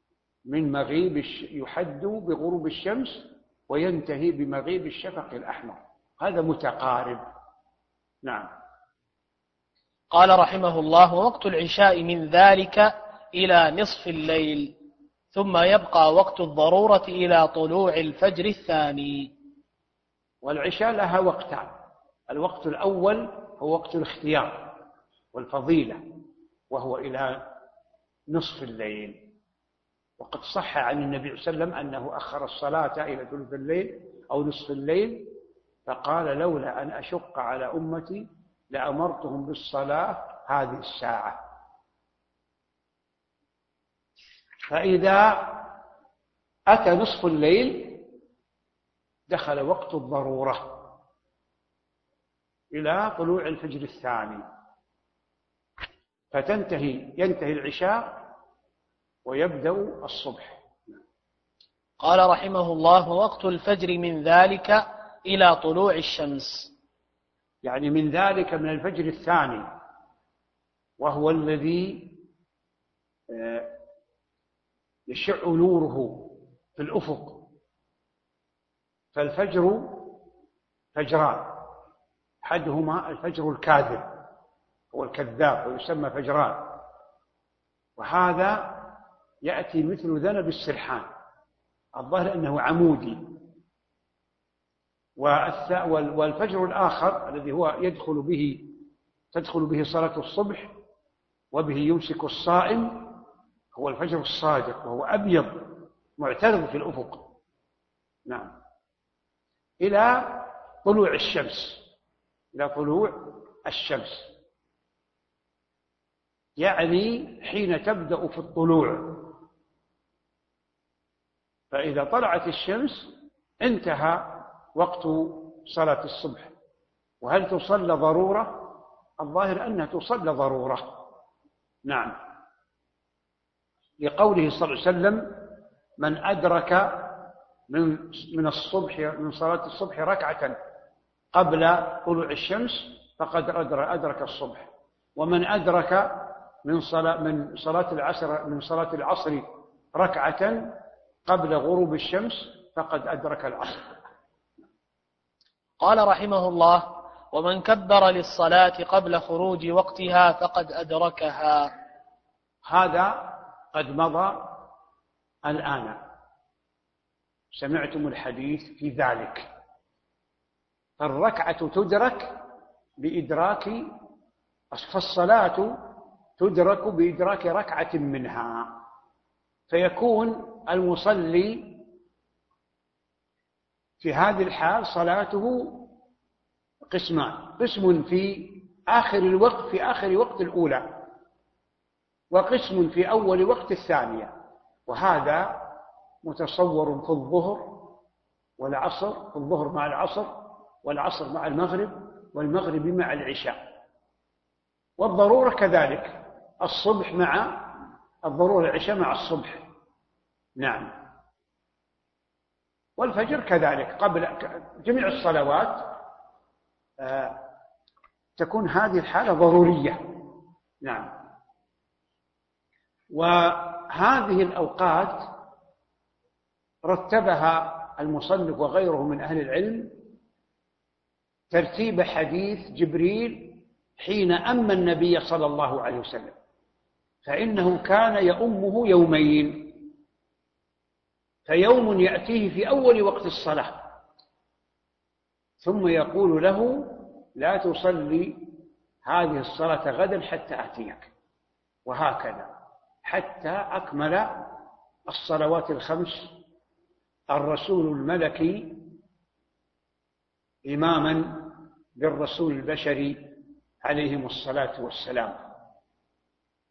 بغروب الشمس وينتهي بمغيب الشفق الأحمر، هذا متقارب. نعم. قال رحمه الله: ووقت العشاء من ذلك إلى نصف الليل، ثم يبقى وقت الضرورة إلى طلوع الفجر الثاني. والعشاء لها وقتان: الوقت الأول هو وقت الاختيار والفضيلة، وهو إلى نصف الليل، وقد صح عن النبي صلى الله عليه وسلم أنه أخر الصلاة إلى ثلث الليل أو نصف الليل، فقال: لولا أن أشق على أمتي لأمرتهم بالصلاة هذه الساعة. فإذا أتى نصف الليل دخل وقت الضرورة إلى طلوع الفجر الثاني، ينتهي العشاء ويبدأ الصبح. قال رحمه الله: ووقت الفجر من ذلك إلى طلوع الشمس، يعني من ذلك من الفجر الثاني، وهو الذي يشع نوره في الأفق. فالفجر فجران: أحدهما الفجر الكاذب، هو الكذاب ويسمى فجران، وهذا يأتي مثل ذنب السرحان، الظاهر أنه عمودي. والفجر الآخر الذي هو تدخل به صلاة الصبح وبه يمسك الصائم هو الفجر الصادق، وهو أبيض معترض في الأفق. نعم. إلى طلوع الشمس، يعني حين تبدأ في الطلوع، فإذا طلعت الشمس انتهى وقت صلاة الصبح. وهل تصلى ضرورة؟ الظاهر أنها تصلى ضرورة. نعم، لقوله صلى الله عليه وسلم: من أدرك من صلاة الصبح ركعة قبل طلوع الشمس فقد أدرك الصبح، ومن أدرك من صلاة العصر ركعة قبل غروب الشمس فقد أدرك العصر. قال رحمه الله: ومن كبر للصلاة قبل خروج وقتها فقد أدركها. هذا قد مضى الآن، سمعتم الحديث في ذلك. الركعة تدرك بإدراك، فالصلاة تدرك بإدراك ركعة منها، فيكون المصلي في هذه الحال صلاته قسمان: قسم في آخر وقت الأولى، وقسم في أول وقت الثانية. وهذا متصور في الظهر والعصر، في الظهر مع العصر، والعصر مع المغرب، والمغرب مع العشاء. والضرورة كذلك، الصبح مع الضرورة، العشاء مع الصبح. نعم. والفجر كذلك، قبل جميع الصلوات تكون هذه الحالة ضرورية. نعم. وهذه الأوقات رتبها المصنف وغيره من أهل العلم ترتيب حديث جبريل حين أم النبي صلى الله عليه وسلم، فإنه كان يؤمه يومين، فيوم يأتيه في أول وقت الصلاة ثم يقول له: لا تصلي هذه الصلاة غدا حتى آتيك، وهكذا حتى أكمل الصلوات الخمس الرسول الملكي إماما بالرسول البشري عليهم الصلاة والسلام.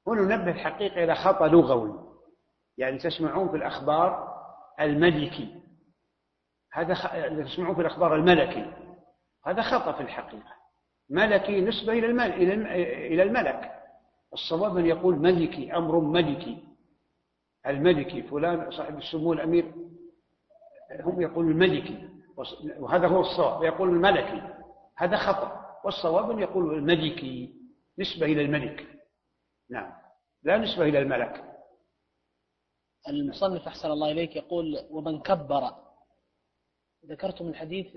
هنا ننبه الحقيقة إلى خطأ لغوي. يعني تسمعون في الأخبار الملكي، هذا تسمعون في الأخبار الملكي، هذا خطأ في الحقيقة. ملكي نسبة إلى الملك. الصواب أن يقول ملكي، أمر ملكي. الملكي فلان صاحب السمو الأمير، هم يقولون الملكي، وهذا هو الصواب، يقول الملكي، هذا خطأ. والصواب أن يقول الملكي، نسبة إلى الملك، نعم، لا نسبة إلى الملك. المصنف أحسن الله إليك يقول ومن كبر، ذكرتم الحديث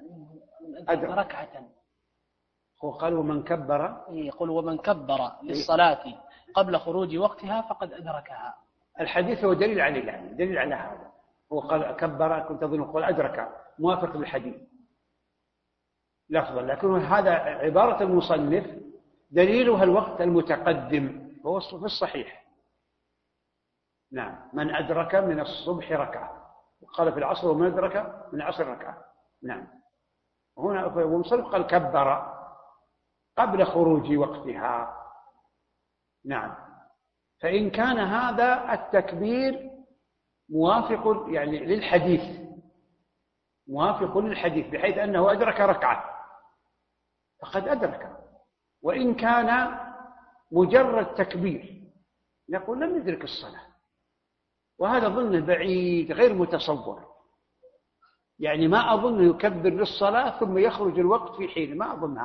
ركعة، هو قال ومن كبر، يقول ومن كبر للصلاة قبل خروج وقتها فقد أدركها. الحديث هو دليل عليه، يعني دليل على هذا. هو قال كبر، كنت أظن قال أدرك، موافق للحديث لفظا، لكن هذا عبارة المصنف دليلها الوقت المتقدم، هو في الصحيح. نعم، من أدرك من الصبح ركعة، وقال في العصر ومن أدرك من العصر ركعة. نعم، هنا المصنف قال كبر قبل خروج وقتها. نعم، فإن كان هذا التكبير موافق يعني للحديث، موافق للحديث بحيث أنه أدرك ركعة فقد أدرك. وإن كان مجرد تكبير نقول لم يدرك الصلاة، وهذا ظنه بعيد غير متصور. يعني ما أظن يكبر للصلاة ثم يخرج الوقت في حين، ما أظن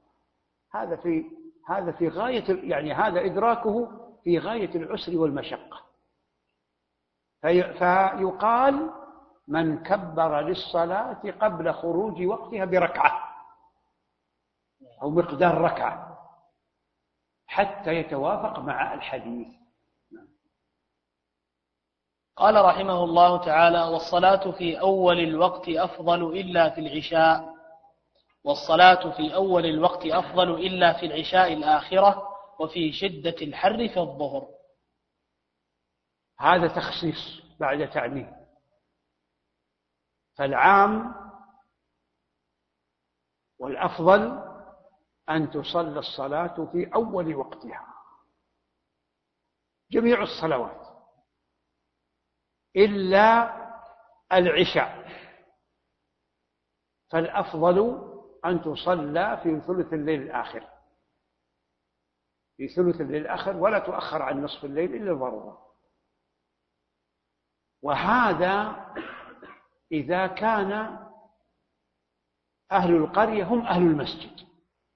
هذا في غاية، يعني هذا إدراكه في غاية العسر والمشقة. فيقال من كبر للصلاة قبل خروج وقتها بركعة أو مقدار ركعة حتى يتوافق مع الحديث. قال رحمه الله تعالى والصلاة في أول الوقت أفضل إلا في العشاء، والصلاة في أول الوقت أفضل إلا في العشاء الآخرة، وفي شدة الحر في الظهر. هذا تخصيص بعد تعميم. فالعام والأفضل أن تصلى الصلاة في أول وقتها، جميع الصلوات إلا العشاء، فالأفضل أن تصلى في ثلث الليل الآخر، في ثلث الليل الآخر، ولا تؤخر عن نصف الليل إلا الضرورة. وهذا إذا كان أهل القرية هم أهل المسجد،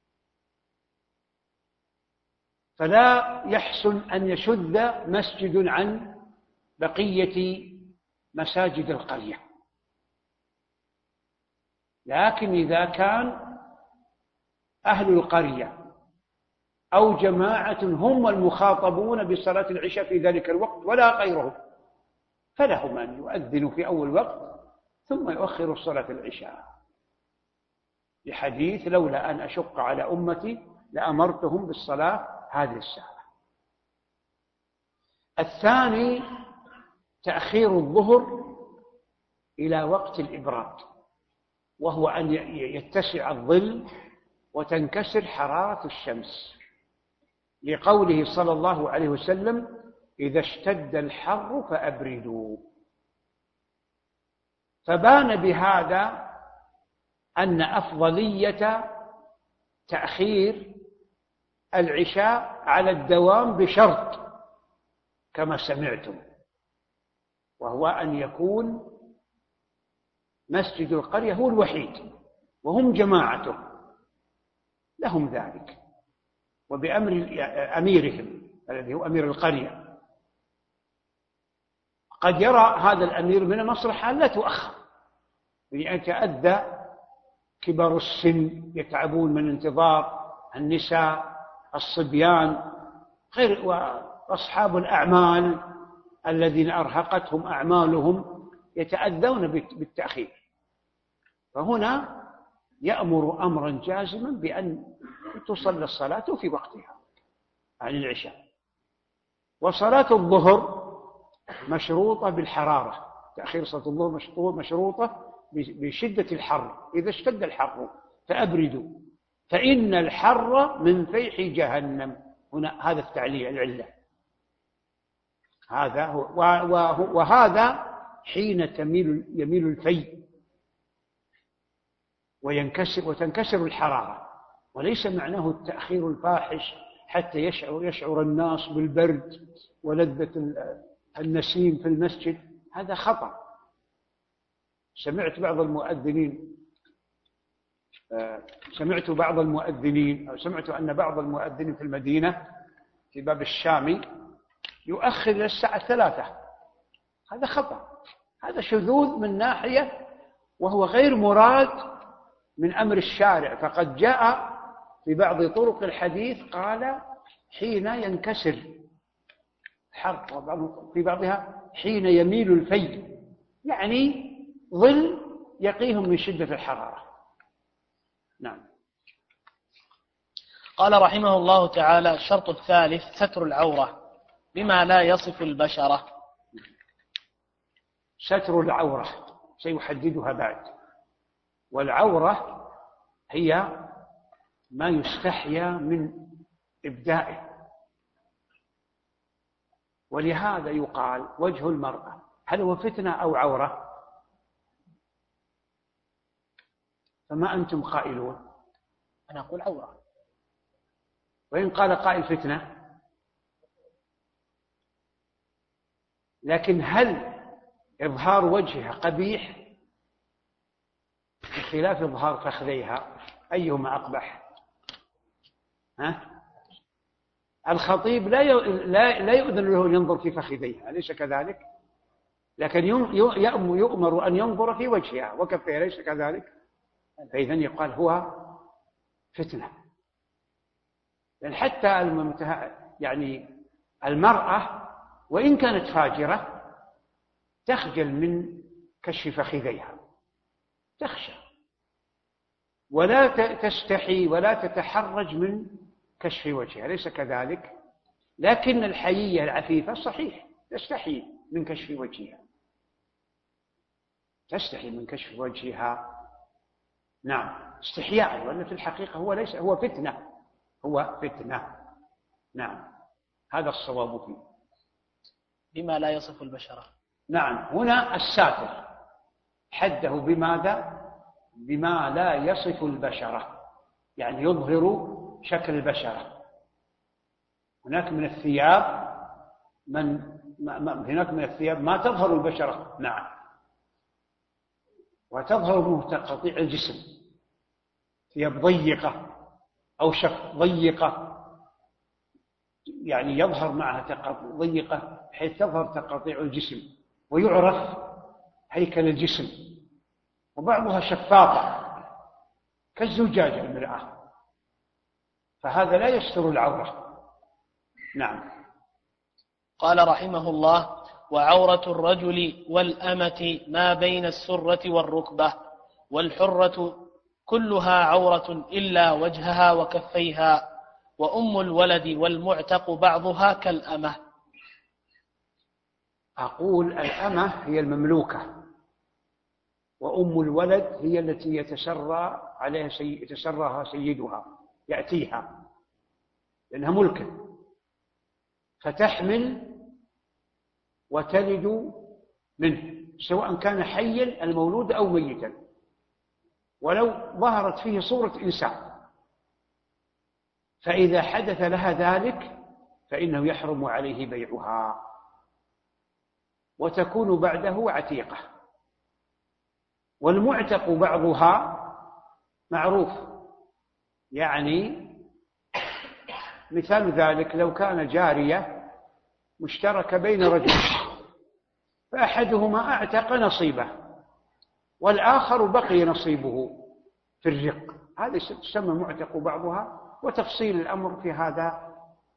فلا يحسن أن يشذ مسجد عن بقية مساجد القرية. لكن إذا كان أهل القرية أو جماعة هم المخاطبون بصلاة العشاء في ذلك الوقت ولا غيرهم، فلهم أن يؤذنوا في أول وقت ثم يؤخروا صلاة العشاء، لحديث لولا أن أشق على أمتي لأمرتهم بالصلاة هذه الساعة. الثاني تأخير الظهر إلى وقت الإبراد، وهو أن يتسع الظل وتنكسر حرارة الشمس، لقوله صلى الله عليه وسلم إذا اشتد الحر فأبردوا. فبان بهذا أن أفضلية تأخير العشاء على الدوام بشرط كما سمعتم، وهو أن يكون مسجد القرية هو الوحيد وهم جماعته لهم ذلك، وبأمر أميرهم الذي هو أمير القرية. قد يرى هذا الأمير من المصلحة لا تؤخر، لأن يتأذى كبار السن يتعبون من انتظار النساء الصبيان غير وأصحاب الأعمال الذين أرهقتهم أعمالهم يتأذون بالتأخير. فهنا يأمر أمرا جازما بأن تصلى الصلاة في وقتها عن العشاء. وصلاة الظهر مشروطة بالحرارة، تأخير صلاة الظهر مشروطة بشدة الحر، إذا اشتد الحر فأبردوا فإن الحر من فيح جهنم. هنا هذا التعليل العلة هذا هو. وهذا حين يميل الفي وتنكسر الحرارة، وليس معناه التأخير الفاحش حتى يشعر الناس بالبرد ولذة النسيم في المسجد. هذا خطأ. سمعت بعض أن بعض المؤذنين في المدينة في باب الشامي يؤخر إلى الساعة 3. هذا خطأ، هذا شذوذ من ناحية، وهو غير مراد من أمر الشارع. فقد جاء في بعض طرق الحديث قال حين ينكسر الحر، في بعضها حين يميل الفي، يعني ظل يقيهم من شدة الحرارة. نعم. قال رحمه الله تعالى: الشرط الثالث ستر العورة بما لا يصف البشرة. ستر العورة سيحددها بعد. والعورة هي ما يستحيا من إبدائه، ولهذا يقال وجه المرأة هل هو فتنة أو عورة؟ فما أنتم قائلون؟ أنا أقول عورة. وإن قال قائل فتنة، لكن هل إظهار وجهها قبيح بخلاف إظهار فخذيها؟ أيهما أقبح؟ الخطيب لا يؤذن له أن ينظر في فخذيها، أليس كذلك؟ لكن يؤمر أن ينظر في وجهها وكفيها، أليس كذلك؟ فإذا يقال هو فتنة. لأن حتى يعني المرأة وإن كانت فاجرة تخجل من كشف فخذيها، تخشى ولا تستحي ولا تتحرج من كشف وجهها، أليس كذلك؟ لكن الحيية العفيفة صحيح تستحي من كشف وجهها، تستحي من كشف وجهها. نعم، استحياء، وأن في الحقيقة هو فتنة، هو فتنة. نعم، هذا الصواب فيه. بما لا يصف البشرة. نعم، هنا الساتر حده بماذا؟ بما لا يصف البشرة، يعني يظهر شكل البشرة. هناك من الثياب ما تظهر البشرة، نعم، وتظهر منه تقطيع الجسم، ثياب ضيقة أو ضيقة، يعني يظهر معها ضيقة حيث تظهر تقطيع الجسم ويعرف هيكل الجسم، وبعضها شفافة كالزجاجة المرآة، فهذا لا يستر العورة. نعم. قال رحمه الله: وعورة الرجل والأمة ما بين السرة والركبة، والحرة كلها عورة إلا وجهها وكفيها، وأم الولد والمعتق بعضها كالأمة. أقول الأمة هي المملوكة، وأم الولد هي التي يتسراها سيدها، يأتيها لأنها ملكة، فتحمل وتلد منه، سواء كان حيا المولود أو ميتا، ولو ظهرت فيه صورة إنسان، فإذا حدث لها ذلك فإنه يحرم عليه بيعها، وتكون بعده عتيقة. والمعتق بعضها معروف، يعني مثال ذلك لو كان جارية مشتركة بين رجل، فأحدهما أعتق نصيبه والآخر بقي نصيبه في الرق، هذا تسمى معتق بعضها. وتفصيل الأمر في هذا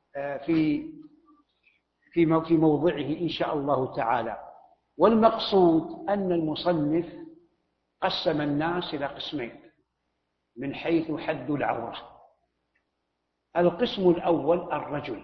في موضعه إن شاء الله تعالى. والمقصود أن المصنف قسم الناس إلى قسمين من حيث حد العورة. القسم الأول الرجل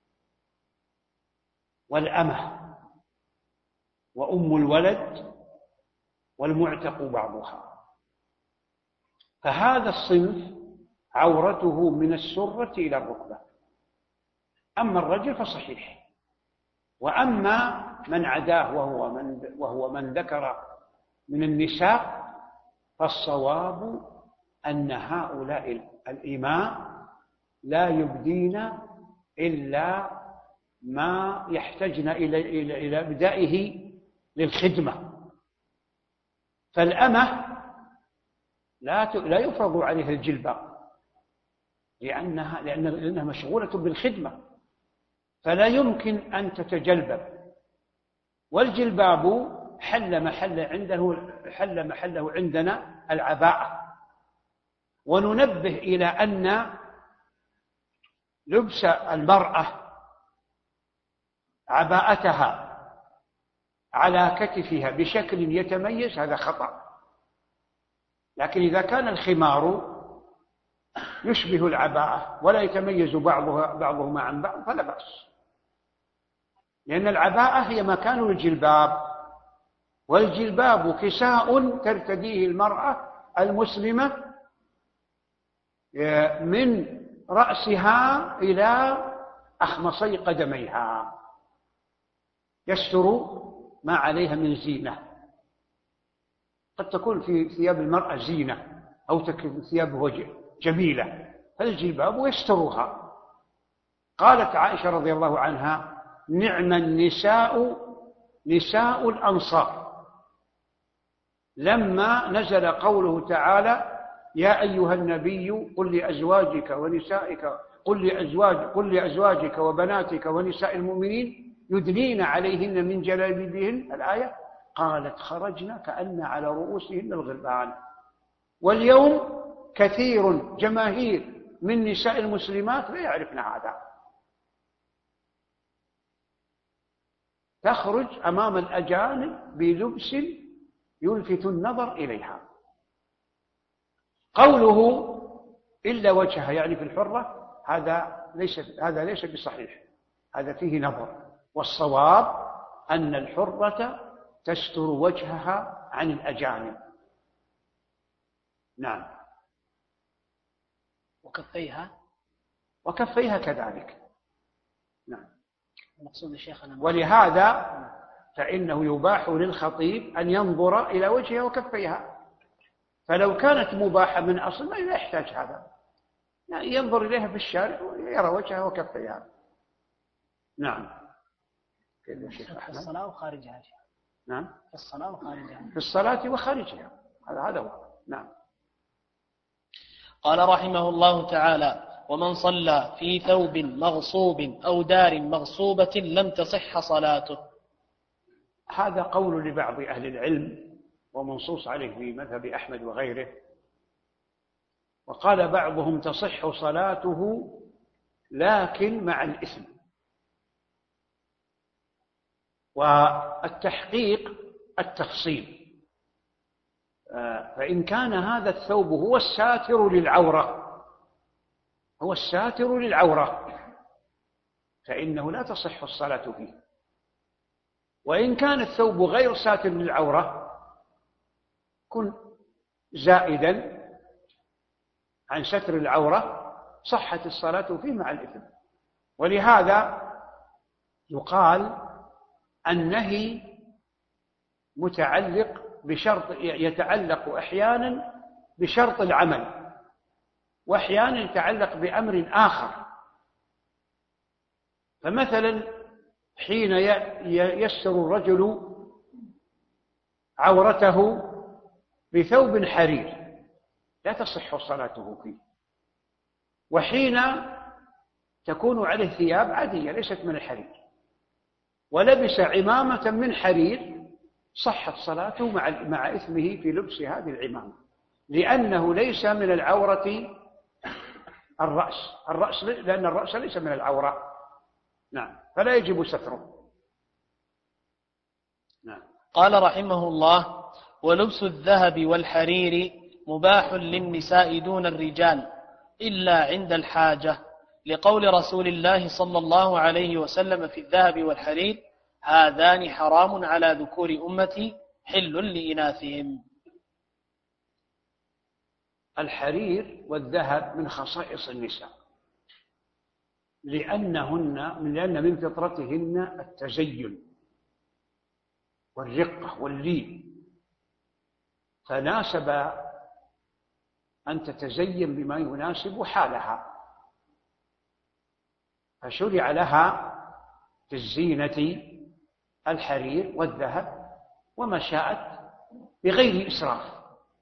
والأمة وأم الولد والمعتق بعضها، فهذا الصنف عورته من السرة إلى الركبة. أما الرجل فصحيح، وأما من عداه وهو من ذكر من النساء فالصواب أن هؤلاء الإماء لا يبدين إلا ما يحتجن إلى إبدائه للخدمة. فالأمة لا يفرض عليها الجلباب لأنها مشغولة بالخدمة، فلا يمكن أن تتجلبب. والجلباب حل محله عندنا العباءة. وننبه إلى أن لبس المرأة عباءتها على كتفها بشكل يتميز هذا خطأ، لكن إذا كان الخمار يشبه العباءة ولا يتميز بعضهما عن بعض فلا بأس، لأن العباءة هي مكان الجلباب، والجلباب كساء ترتديه المرأة المسلمة من رأسها إلى أخمصي قدميها، يستر ما عليها من زينة. قد تكون في ثياب المرأة زينة أو تكون ثياب وجه جميلة، فالجلباب يسترها. قالت عائشة رضي الله عنها: نعم النساء نساء الأنصار، لما نزل قوله تعالى: يا أيها النبي قل لأزواجك ونسائك قل لأزواجك وبناتك ونساء المؤمنين يدنين عليهن من جلابيبهن، الآية. قالت: خرجنا كأن على رؤوسهن الغربان. واليوم كثير جماهير من نساء المسلمات لا يعرفن هذا، تخرج أمام الأجانب بلبس يلفت النظر إليها. قوله إلا وجهها يعني في الحرة هذا ليس بصحيح، هذا فيه نظر، والصواب أن الحرة تستر وجهها عن الأجانب. نعم. وكفيها كذلك. نعم. المقصود شيخنا، ولهذا فإنه يباح للخطيب أن ينظر إلى وجهها وكفيها، فلو كانت مباحة من أصل لا يحتاج هذا، يعني ينظر إليها في الشارع ويرى وجهها وكفيها. نعم. في الصلاة وخارجها. نعم. في الصلاة وخارجها. في الصلاة وخارجها، هذا هو. نعم. قال رحمه الله تعالى: ومن صلى في ثوب مغصوب أو دار مغصوبة لم تصح صلاته. هذا قول لبعض أهل العلم ومنصوص عليه في مذهب أحمد وغيره. وقال بعضهم تصح صلاته لكن مع الإثم. والتحقيق التفصيل، فإن كان هذا الثوب هو الساتر للعورة فإنه لا تصح الصلاة فيه. وإن كان الثوب غير ساتر للعورة كن زائدا عن ستر العورة صحت الصلاة فيه مع الإثم. ولهذا يقال النهي متعلق بشرط، يتعلق أحيانا بشرط العمل وأحيانا يتعلق بأمر آخر. فمثلا حين يستر الرجل عورته بثوب حرير لا تصح صلاته فيه، وحين تكون عليه ثياب عادية ليست من الحرير ولبس عمامة من حرير صحت صلاته مع إثمه في لبس هذه العمامة، لأنه ليس من العورة الرأس لأن الرأس ليس من العورة. نعم. فلا يجب ستره. نعم. قال رحمه الله: ولبس الذهب والحرير مباح للنساء دون الرجال إلا عند الحاجة، لقول رسول الله صلى الله عليه وسلم في الذهب والحرير: هذان حرام على ذكور أمتي حل لإناثهم. الحرير والذهب من خصائص النساء، لأن من فطرتهن التزين والرقة واللين، فناسب أن تتزين بما يناسب حالها، فشرع لها في الزينة الحرير والذهب وما شاءت بغير إسراف،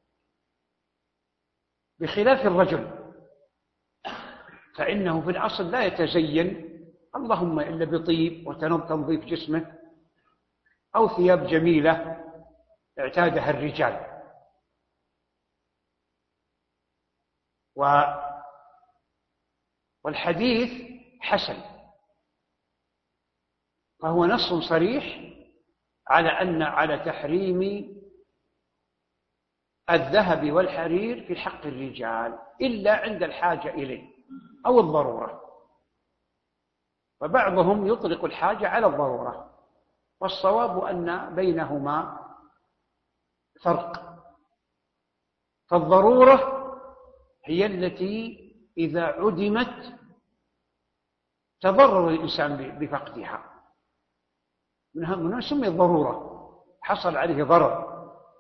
بخلاف الرجل فإنه في الأصل لا يتزين اللهم إلا بطيب وتنظيف جسمه أو ثياب جميلة اعتادها الرجال. والحديث حسن، فهو نص صريح على تحريم الذهب والحرير في حق الرجال إلا عند الحاجة إليه أو الضرورة، وبعضهم يطلق الحاجة على الضرورة، والصواب أن بينهما فرق. فالضرورة هي التي إذا عدمت تضرر الإنسان بفقدها، منها سمي الضرورة، حصل عليه ضرر.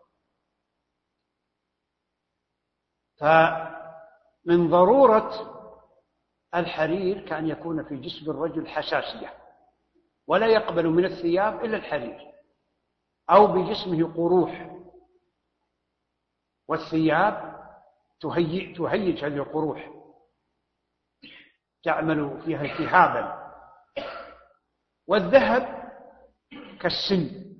فمن ضرورة الحرير كان يكون في جسم الرجل حساسية ولا يقبل من الثياب إلا الحرير، أو بجسمه قروح، والثياب تهيج هذه القروح، تعمل فيها التهابا. والذهب كالسن،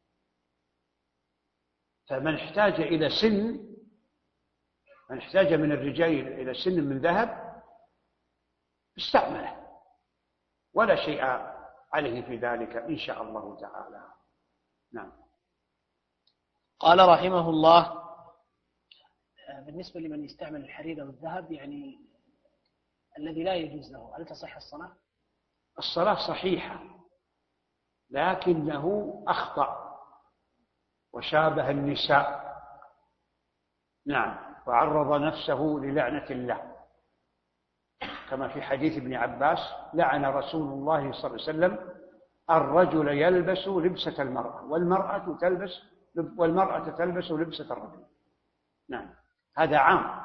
فمن احتاج إلى سن، من احتاج من الرجال إلى سن من ذهب استعمله ولا شيء عليه في ذلك إن شاء الله تعالى. نعم. قال رحمه الله: بالنسبة لمن يستعمل الحرير أو الذهب، يعني الذي لا يجوز له، هل تصح الصلاة؟ الصلاة صحيحة، لكنه أخطأ وشابه النساء. نعم، وعرض نفسه للعنة الله، كما في حديث ابن عباس: لعن رسول الله صلى الله عليه وسلم الرجل يلبس لبسة المرأة والمرأة تلبس لبسة الرجل. نعم، هذا عام.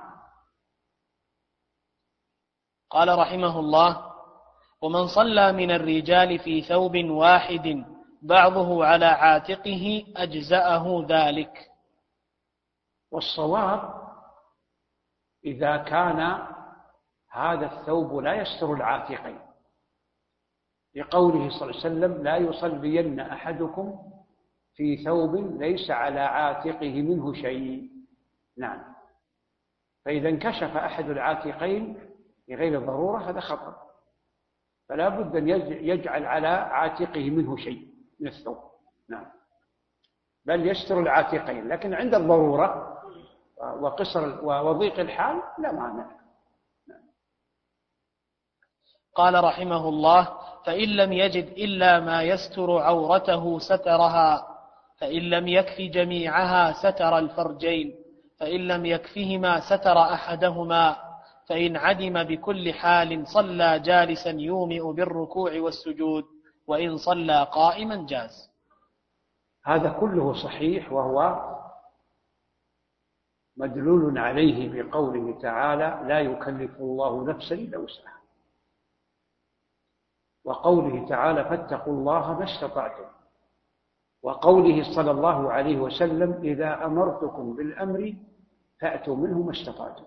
قال رحمه الله: ومن صلى من الرجال في ثوب واحد بعضه على عاتقه أجزأه ذلك. والصواب إذا كان هذا الثوب لا يستر العاتقين، لقوله صلى الله عليه وسلم: لا يصلين أحدكم في ثوب ليس على عاتقه منه شيء. نعم، فإذا انكشف أحد العاتقين لغير ضرورة هذا خطأ، فلا بد أن يجعل على عاتقه منه شيء من الثوب. نعم، بل يستر العاتقين، لكن عند الضرورة وقصر وضيق الحال لا مانع. قال رحمه الله: فإن لم يجد إلا ما يستر عورته سترها، فإن لم يكف جميعها ستر الفرجين، فإن لم يكفهما ستر أحدهما، فإن عدم بكل حال صلى جالسا يومئ بالركوع والسجود، وإن صلى قائما جاز. هذا كله صحيح، وهو مدلول عليه بقوله تعالى: لا يكلف الله نفسا إلا وسعها، وقوله تعالى: فاتقوا الله ما استطعتم، وقوله صلى الله عليه وسلم: إذا أمرتكم بالأمر فأتوا منه ما استطعتم.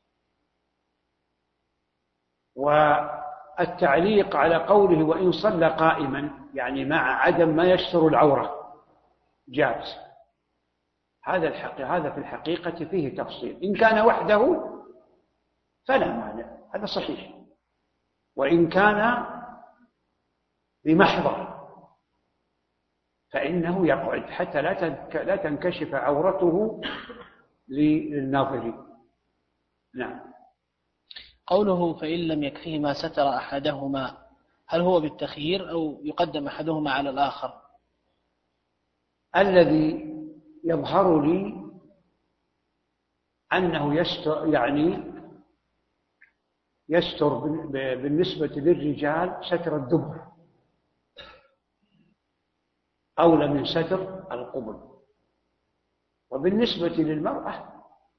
والتعليق على قوله: وإن صلى قائما، يعني مع عدم ما يستر العورة، جاز. هذا في الحقيقة فيه تفصيل. إن كان وحده فلا مانع، هذا صحيح. وإن كان بمحضر فإنه يقعد حتى لا تنكشف عورته للناظرين. نعم. قوله: فإن لم يكفهما ستر أحدهما، هل هو بالتخيير أو يقدم أحدهما على الآخر؟ الذي يظهر لي أنه يستر بالنسبة للرجال ستر الدبر أولى من ستر القبل، وبالنسبة للمرأة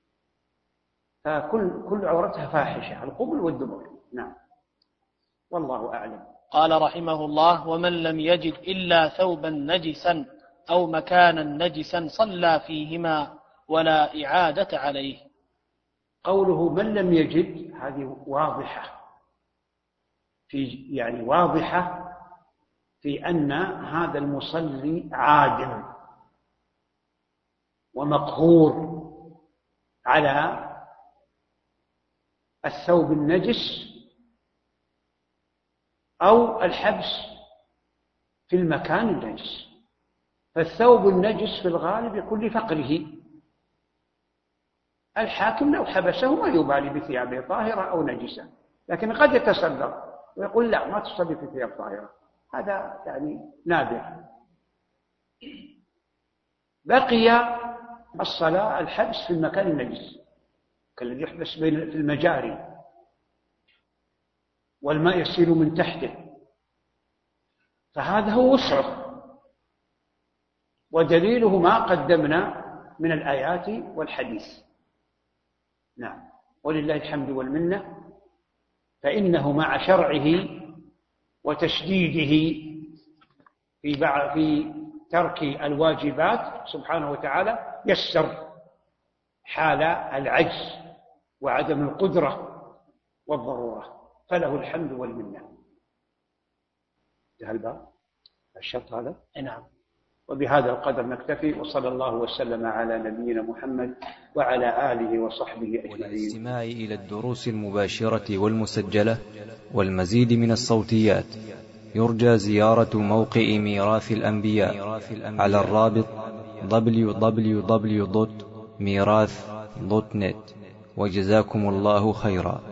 فكل عورتها فاحشة، القبل والدبر. نعم، والله أعلم. قال رحمه الله: ومن لم يجد إلا ثوبا نجسا أو مكانا نجسا صلى فيهما ولا إعادة عليه. قوله من لم يجد هذه واضحة واضحة في أن هذا المصلي عادم ومقهور على الثوب النجس أو الحبس في المكان النجس. فالثوب النجس في الغالب يكون لفقره، الحاكم لو حبسه ما يبالي بثيابه طاهرة أو نجسة، لكن قد يتسلط ويقول لا ما تصلي في ثياب طاهرة، هذا نادر. بقي الصلاة الحبس في المكان النجس كالذي يحبس في المجاري والماء يسيل من تحته، فهذا هو وسعه، ودليله ما قدمنا من الآيات والحديث. نعم، ولله الحمد والمنة، فإنه مع شرعه وتشديده في ترك الواجبات سبحانه وتعالى يسر حال العجز وعدم القدرة والضرورة، فله الحمد والمنة. انتهى الباب الشرط هذا. نعم. وبهذا القدر نكتفي، وصلى الله وسلم على نبينا محمد وعلى آله وصحبه أجمعين. وللاستماع إلى الدروس المباشرة والمسجلة والمزيد من الصوتيات يرجى زيارة موقع ميراث الأنبياء على الرابط www.mirath.net. وجزاكم الله خيرا.